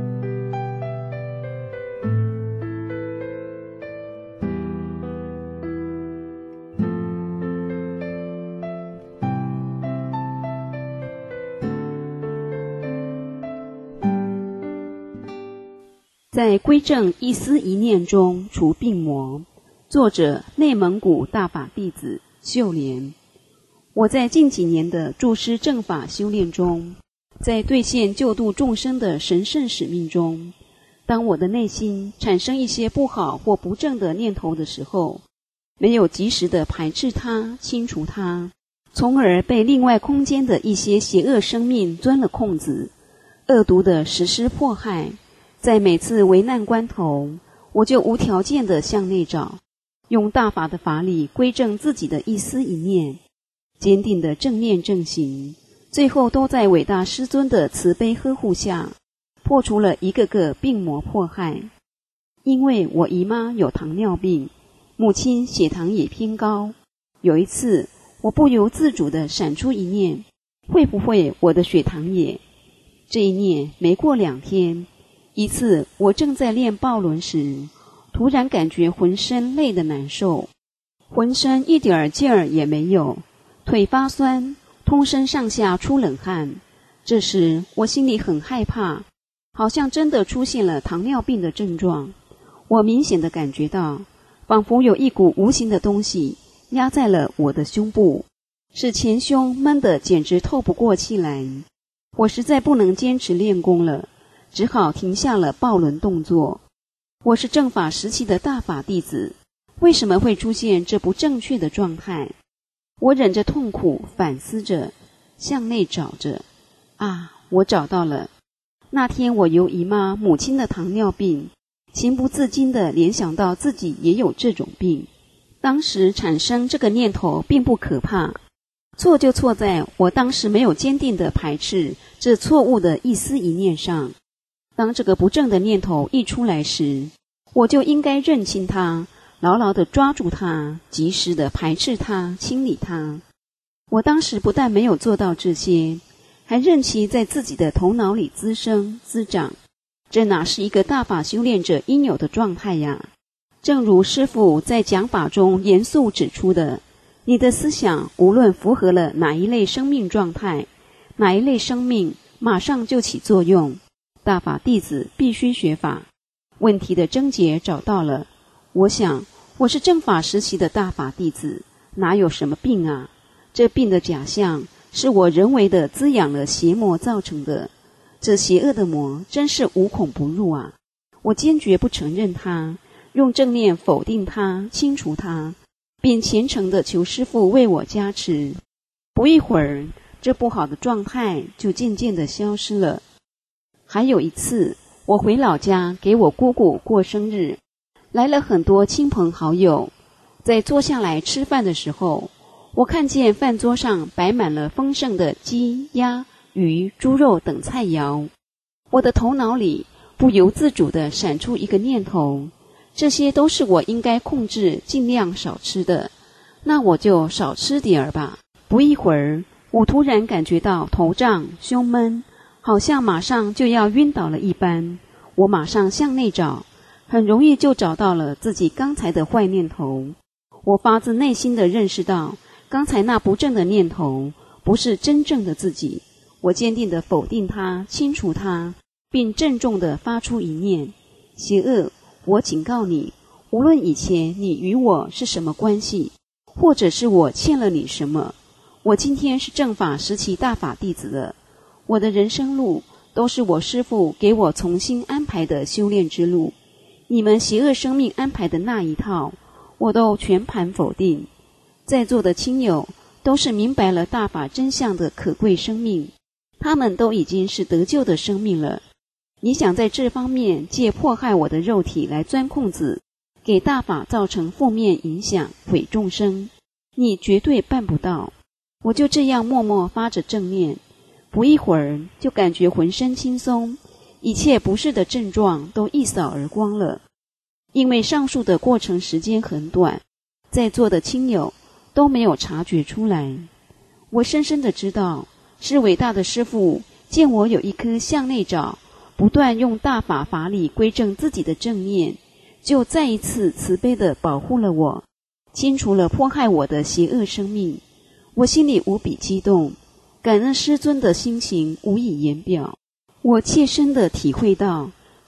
在归正一思一念中除病魔。作者：内蒙古大法弟子秀莲。我在近几年的注师正法修炼中，在兑现救度众生的神圣使命中，当我的内心产生一些不好或不正的念头的时候，没有及时的排斥它、清除它，从而被另外空间的一些邪恶生命钻了空子，恶毒的实施迫害。在每次危难关头，我就无条件的向内找，用大法的法理归正自己的一思一念，坚定的正念正行，最后都在伟大师尊的慈悲呵护下，破除了一个个病魔迫害。因为我姨妈有糖尿病，母亲血糖也偏高，有一次我不由自主地闪出一念，会不会我的血糖也？这一念没过两天，一次我正在练抱轮时，突然感觉浑身累得难受，浑身一点劲儿也没有，腿发酸，通身上下出冷汗。这时我心里很害怕，好像真的出现了糖尿病的症状。我明显地感觉到，仿佛有一股无形的东西压在了我的胸部，使前胸闷得简直透不过气来。我实在不能坚持练功了，只好停下了抱轮动作。我是正法时期的大法弟子，为什么会出现这不正确的状态？我忍着痛苦反思着，向内找着。啊，我找到了。那天我由姨妈母亲的糖尿病，情不自禁地联想到自己也有这种病。当时产生这个念头并不可怕，错就错在我当时没有坚定地排斥这错误的一思一念上。当这个不正的念头一出来时，我就应该认清它，牢牢地抓住它，及时地排斥它，清理它。我当时不但没有做到这些，还任其在自己的头脑里滋生滋长，这哪是一个大法修炼者应有的状态呀？正如师父在讲法中严肃指出的，你的思想无论符合了哪一类生命状态，哪一类生命马上就起作用。大法弟子必须学法。问题的症结找到了，我想我是正法时期的大法弟子，哪有什么病啊？这病的假象是我人为的滋养了邪魔造成的，这邪恶的魔真是无孔不入啊！我坚决不承认它，用正念否定它，清除它，并虔诚地求师父为我加持。不一会儿，这不好的状态就渐渐地消失了。还有一次，我回老家给我姑姑过生日，来了很多亲朋好友。在坐下来吃饭的时候，我看见饭桌上摆满了丰盛的鸡、鸭、鱼、猪肉等菜肴。我的头脑里不由自主地闪出一个念头，这些都是我应该控制尽量少吃的，那我就少吃点儿吧。不一会儿，我突然感觉到头胀、胸闷，好像马上就要晕倒了一般。我马上向内找，很容易就找到了自己刚才的坏念头。我发自内心地认识到，刚才那不正的念头不是真正的自己。我坚定地否定它，清除它，并郑重地发出一念：邪恶，我警告你，无论以前你与我是什么关系，或者是我欠了你什么，我今天是正法时期大法弟子了。我的人生路都是我师父给我重新安排的修炼之路，你们邪恶生命安排的那一套，我都全盘否定。在座的亲友都是明白了大法真相的可贵生命，他们都已经是得救的生命了。你想在这方面借迫害我的肉体来钻空子，给大法造成负面影响，毁众生，你绝对办不到。我就这样默默发着正念，不一会儿就感觉浑身轻松，一切不适的症状都一扫而光了。因为上述的过程时间很短，在座的亲友都没有察觉出来。我深深地知道，是伟大的师父见我有一颗向内找，不断用大法法理归正自己的正念，就再一次慈悲地保护了我，清除了迫害我的邪恶生命。我心里无比激动，感恩师尊的心情无以言表。我切身地体会到，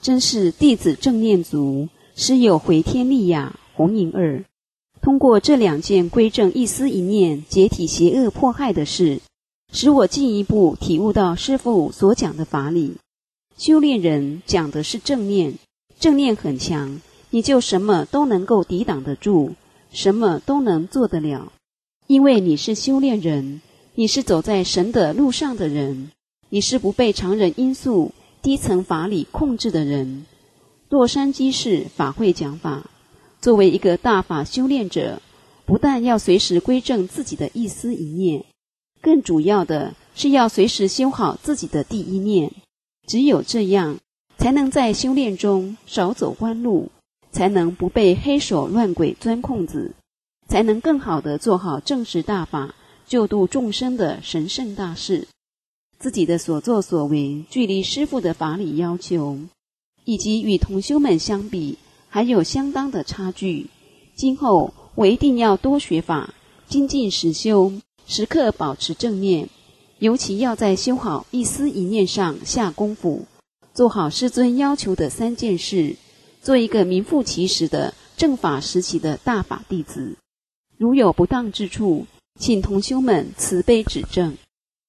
真是弟子正念足，师有回天利呀，红银儿。通过这两件归正一思一念解体邪恶迫害的事，使我进一步体悟到师父所讲的法理。修炼人讲的是正念，正念很强，你就什么都能够抵挡得住，什么都能做得了。因为你是修炼人，你是走在神的路上的人，你是不被常人因素、低层法理控制的人。洛杉矶市法会讲法，作为一个大法修炼者，不但要随时归正自己的一思一念，更主要的是要随时修好自己的第一念。只有这样，才能在修炼中少走弯路，才能不被黑手乱鬼钻空子，才能更好地做好正实大法、救度众生的神圣大事。自己的所作所为距离师父的法理要求，以及与同修们相比，还有相当的差距。今后我一定要多学法，精进实修，时刻保持正念，尤其要在修好一思一念上下功夫，做好师尊要求的三件事，做一个名副其实的正法时期的大法弟子。如有不当之处，请同修们慈悲指正。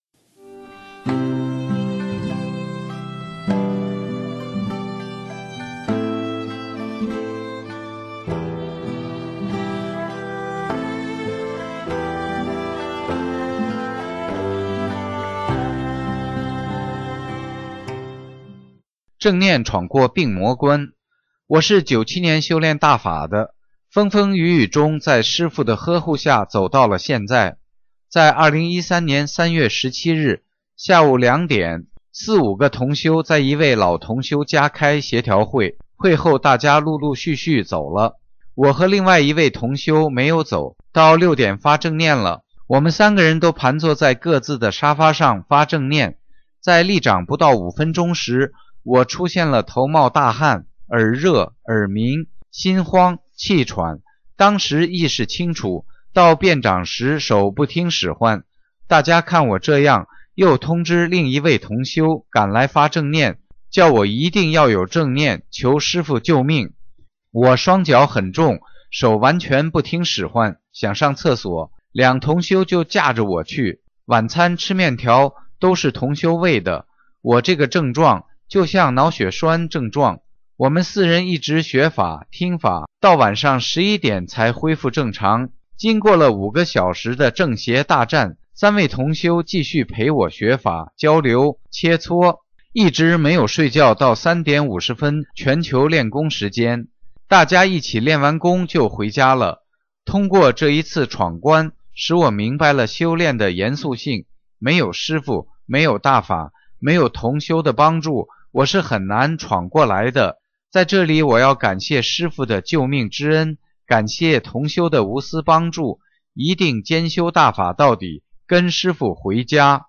正念闯过病魔关。我是九七年修炼大法的，风风雨雨中在师父的呵护下走到了现在。在二零一三年三月十七日下午两点，四五个同修在一位老同修家开协调会，会后大家陆陆续续走了，我和另外一位同修没有走。到六点发正念了，我们三个人都盘坐在各自的沙发上发正念。在立掌不到五分钟时，我出现了头冒大汗、耳热、耳鸣、心慌、气喘，当时意识清楚，到辩掌时手不听使唤。大家看我这样，又通知另一位同修赶来发正念，叫我一定要有正念，求师父救命。我双脚很重，手完全不听使唤，想上厕所，两同修就架着我去。晚餐吃面条都是同修喂的，我这个症状就像脑血栓症状。我们四人一直学法听法，到晚上十一点才恢复正常。经过了五个小时的正邪大战，三位同修继续陪我学法交流切磋，一直没有睡觉到三点五十分全球练功时间。大家一起练完功就回家了。通过这一次闯关，使我明白了修炼的严肃性，没有师父，没有大法，没有同修的帮助，我是很难闯过来的。在这里我要感谢师父的救命之恩，感谢同修的无私帮助，一定兼修大法到底，跟师父回家。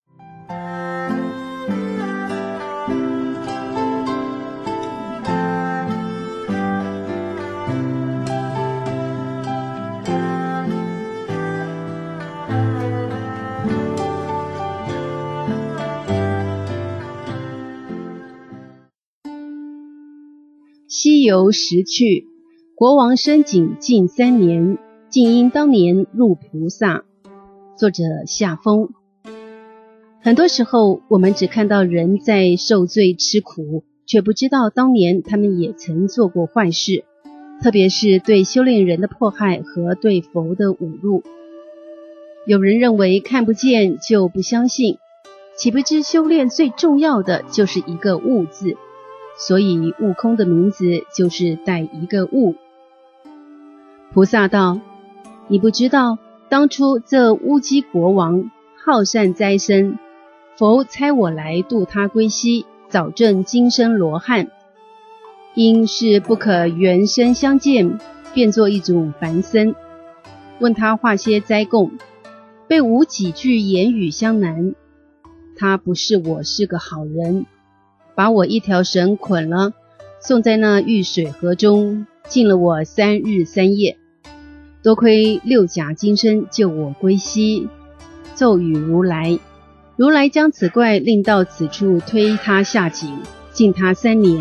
西游时去，国王深井近三年，竟因当年入菩萨。作者夏风。很多时候我们只看到人在受罪吃苦，却不知道当年他们也曾做过坏事，特别是对修炼人的迫害和对佛的侮辱。有人认为看不见就不相信，岂不知修炼最重要的就是一个悟字，所以悟空的名字就是带一个悟。菩萨道：你不知道，当初这乌鸡国王好善哉生，佛差我来度他归西，早证今生罗汉。因是不可原身相见，变作一种凡僧，问他画些斋供，被无几句言语相难。他不是我是个好人，把我一条绳捆了，送在那玉水河中，禁了我三日三夜。多亏六甲金身救我归西，奏与如来，如来将此怪令到此处，推他下井，禁他三年，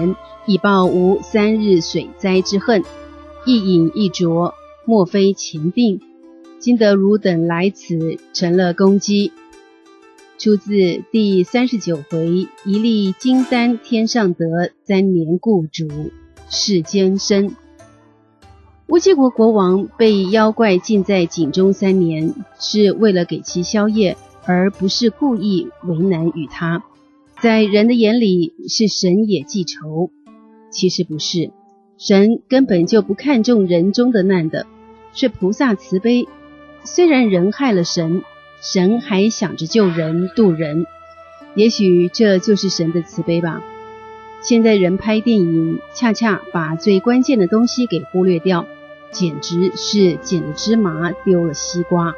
以报无三日水灾之恨，一饮一啄，莫非前定。今得汝等来此，成了公鸡。出自第三十九回，一粒金丹天上得，三年故主世间生。乌鸡国国王被妖怪禁在井中三年，是为了给其宵夜，而不是故意为难于他。在人的眼里，是神也记仇，其实不是，神根本就不看重人中的难的，是菩萨慈悲。虽然人害了神，神还想着救人度人，也许这就是神的慈悲吧。现在人拍电影，恰恰把最关键的东西给忽略掉，简直是捡了芝麻丢了西瓜。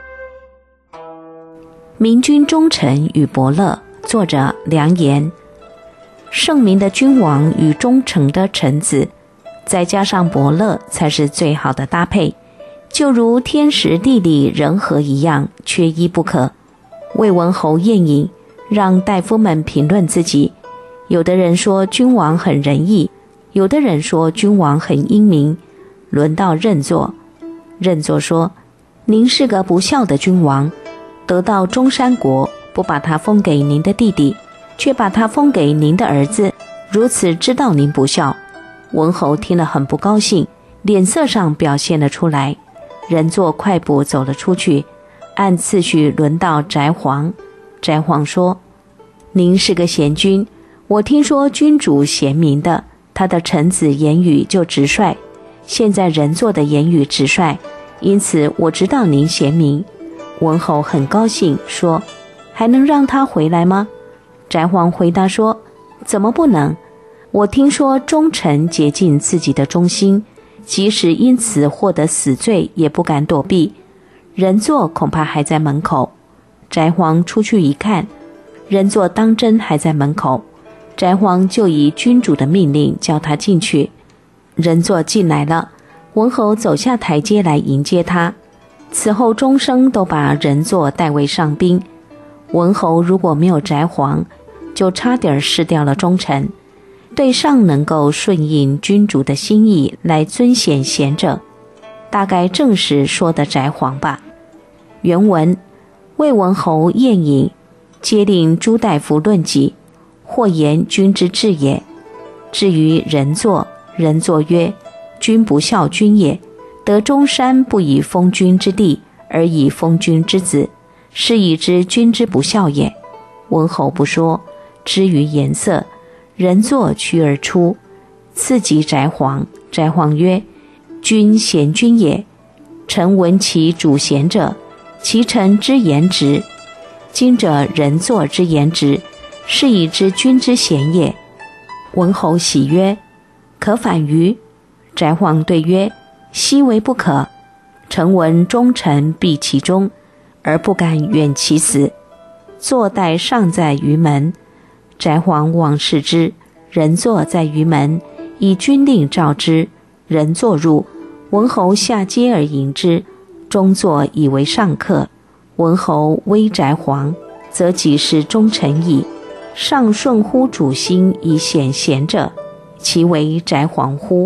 明君忠臣与伯乐，作者梁言。圣明的君王与忠诚的臣子，再加上伯乐，才是最好的搭配，就如天时地利人和一样，缺一不可。魏文侯宴饮，让大夫们评论自己，有的人说君王很仁义，有的人说君王很英明。轮到任作，任作说，您是个不孝的君王，得到中山国，不把他封给您的弟弟，却把他封给您的儿子，如此知道您不孝。文侯听了很不高兴，脸色上表现了出来。任作快步走了出去，按次序轮到翟璜。翟璜说，您是个贤君，我听说君主贤明的，他的臣子言语就直率，现在任作的言语直率，因此我知道您贤明。文侯很高兴，说，还能让他回来吗？翟璜回答说，怎么不能？我听说忠臣竭尽自己的忠心，即使因此获得死罪，也不敢躲避。任作恐怕还在门口。翟璜出去一看，任作当真还在门口。翟璜就以君主的命令叫他进去。任作进来了，文侯走下台阶来迎接他。此后终生都把任作代为上宾。文侯如果没有翟璜，就差点失掉了忠臣。对上能够顺应君主的心意来尊显贤者，大概正是说的翟璜吧。原文，魏文侯宴饮，皆令诸大夫论己，或言君之治也。至于任作，任作曰，君不孝君也，得中山不以封君之地，而以封君之子，是以知君之不孝也。文侯不说，之于颜色，任作趋而出，次及翟璜。翟璜曰，君贤君也，臣闻其主贤者，其臣之言直。今者任作之言直，是以知君之贤也。文侯喜曰，可反于？翟璜对曰，悉为不可。臣闻忠臣必其忠，而不敢远其死。坐待尚在于门。翟璜往视之，任作在于门，以军令召之。任作入，文侯下阶而迎之，终坐以为上客。文侯威翟璜，则己是忠臣矣。上顺乎主心以显贤者，其为翟璜乎？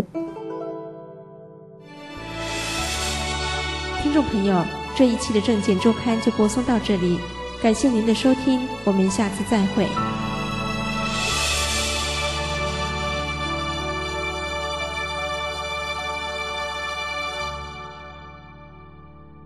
听众朋友，这一期的政见周刊就播送到这里，感谢您的收听，我们下次再会。